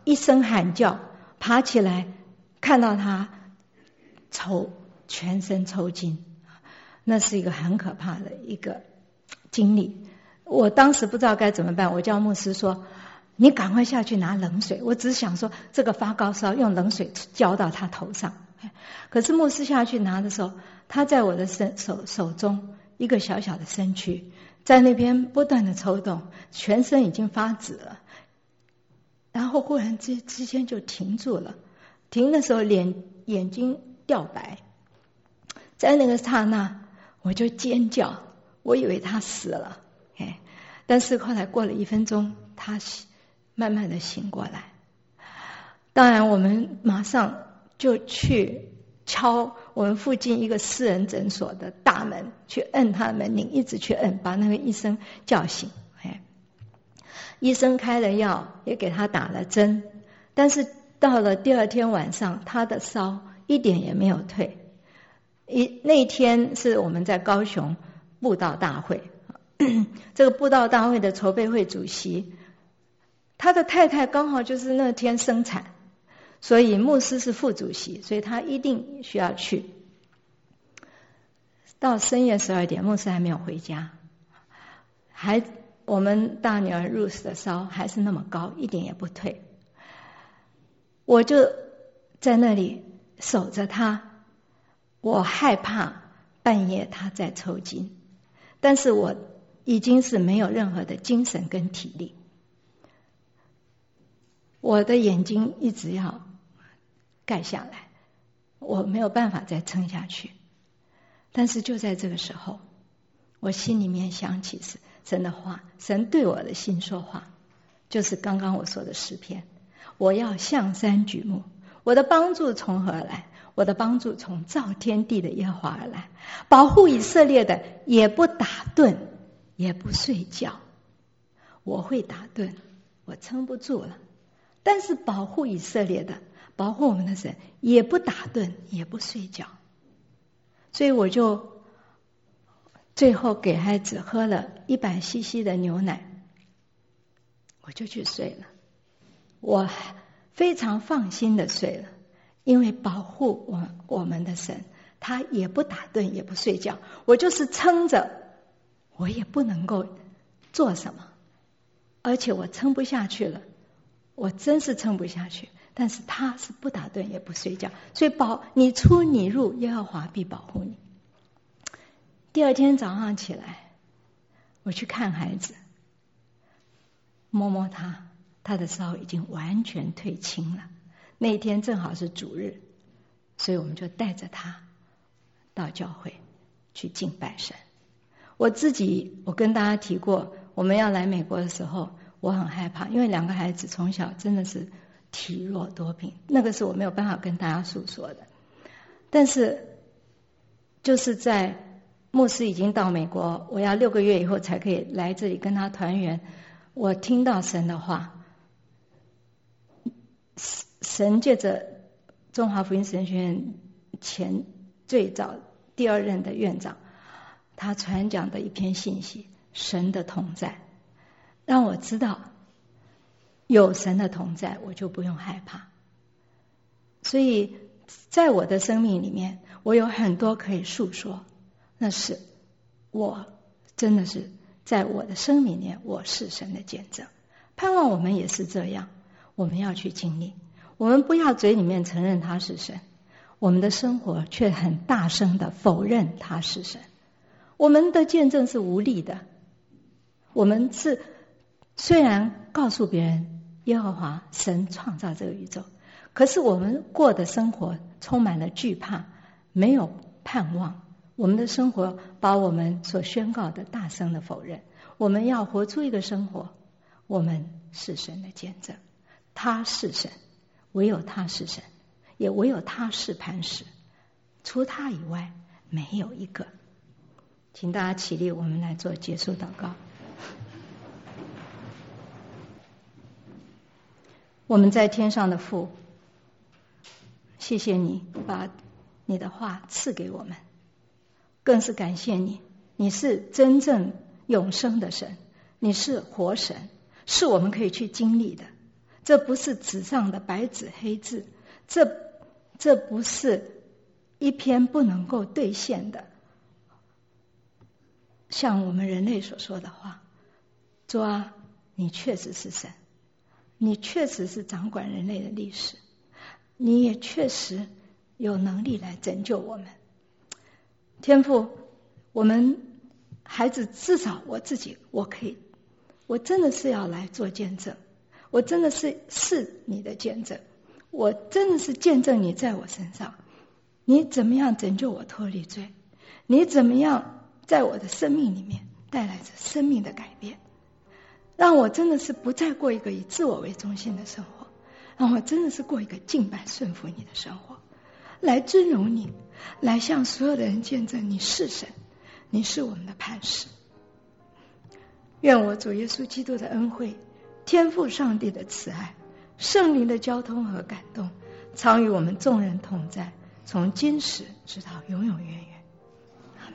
一声喊叫，爬起来，看到他全身抽筋，那是一个很可怕的一个经历。我当时不知道该怎么办，我叫牧师说：“你赶快下去拿冷水。”我只想说这个发高烧，用冷水浇到他头上。可是牧师下去拿的时候，他在我的手中一个小小的身躯，在那边不断的抽动，全身已经发紫了。然后忽然之间就停住了，停的时候眼睛掉白。在那个刹那我就尖叫，我以为他死了。但是后来过了1分钟，他慢慢的醒过来。当然我们马上就去敲我们附近一个私人诊所的大门，去摁他的门铃，一直去摁，把那个医生叫醒。医生开了药，也给他打了针，但是到了第2天晚上，他的烧一点也没有退。那天是我们在高雄布道大会，这个布道大会的筹备会主席，他的太太刚好就是那天生产，所以牧师是副主席，所以他一定需要去。到深夜12点，牧师还没有回家，我们大女儿 Ruth 的烧还是那么高，一点也不退。我就在那里守着她，我害怕半夜她在抽筋，但是我已经是没有任何的精神跟体力，我的眼睛一直要盖下来，我没有办法再撑下去。但是就在这个时候，我心里面想起神的话，神对我的心说话，就是刚刚我说的诗篇：我要向山举目，我的帮助从何而来？我的帮助从造天地的耶和华而来。保护以色列的也不打盹，也不睡觉。我会打盹，我撑不住了，但是保护以色列的，保护我们的神也不打盹，也不睡觉。所以我就最后给孩子喝了100cc 的牛奶，我就去睡了。我非常放心的睡了，因为保护我们的神，他也不打盹也不睡觉。我就是撑着，我也不能够做什么，而且我撑不下去了，我真是撑不下去。但是他是不打盹也不睡觉，所以你出你入，耶和华必保护你。第2天早上起来，我去看孩子，摸摸他的烧已经完全退清了。那一天正好是主日，所以我们就带着他到教会去敬拜神。我跟大家提过，我们要来美国的时候，我很害怕，因为2个孩子从小真的是体弱多病，那个是我没有办法跟大家诉说的。但是就是在牧师已经到美国，我要6个月以后才可以来这里跟他团圆，我听到神的话，神借着中华福音神学院最早第2任的院长，他传讲的一篇信息，神的同在，让我知道有神的同在，我就不用害怕。所以在我的生命里面，我有很多可以诉说，那是我真的是在我的生命里面，我是神的见证。盼望我们也是这样，我们要去经历，我们不要嘴里面承认他是神，我们的生活却很大声的否认他是神。我们的见证是无力的，我们是虽然告诉别人耶和华神创造这个宇宙，可是我们过的生活充满了惧怕，没有盼望。我们的生活把我们所宣告的大声的否认。我们要活出一个生活，我们是神的见证，他是神，唯有他是神，也唯有他是磐石，除他以外没有一个。请大家起立，我们来做结束祷告。我们在天上的父，谢谢你把你的话赐给我们，更是感谢你，你是真正永生的神，你是活神，是我们可以去经历的。 这不是纸上的白纸黑字，这不是一篇不能够兑现的，像我们人类所说的话。主啊，你确实是神，你确实是掌管人类的历史，你也确实有能力来拯救我们。天父，我们孩子，至少我自己，我真的是要来做见证，我真的是你的见证，我真的是见证你在我身上，你怎么样拯救我脱离罪，你怎么样在我的生命里面带来着生命的改变，让我真的是不再过一个以自我为中心的生活，让我真的是过一个敬拜顺服你的生活，来尊荣你，来向所有的人见证你是神，你是我们的磐石。愿我主耶稣基督的恩惠，天父上帝的慈爱，圣灵的交通和感动，常与我们众人同在，从今时直到永永远远。阿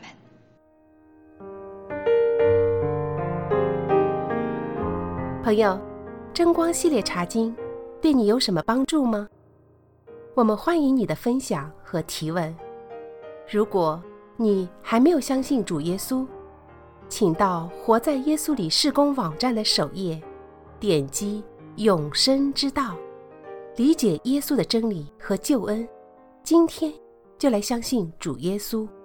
门。 朋友，真光系列查经对你有什么帮助吗？我们欢迎你的分享和提问。如果你还没有相信主耶稣，请到活在耶稣里事工网站的首页，点击永生之道，理解耶稣的真理和救恩。今天就来相信主耶稣。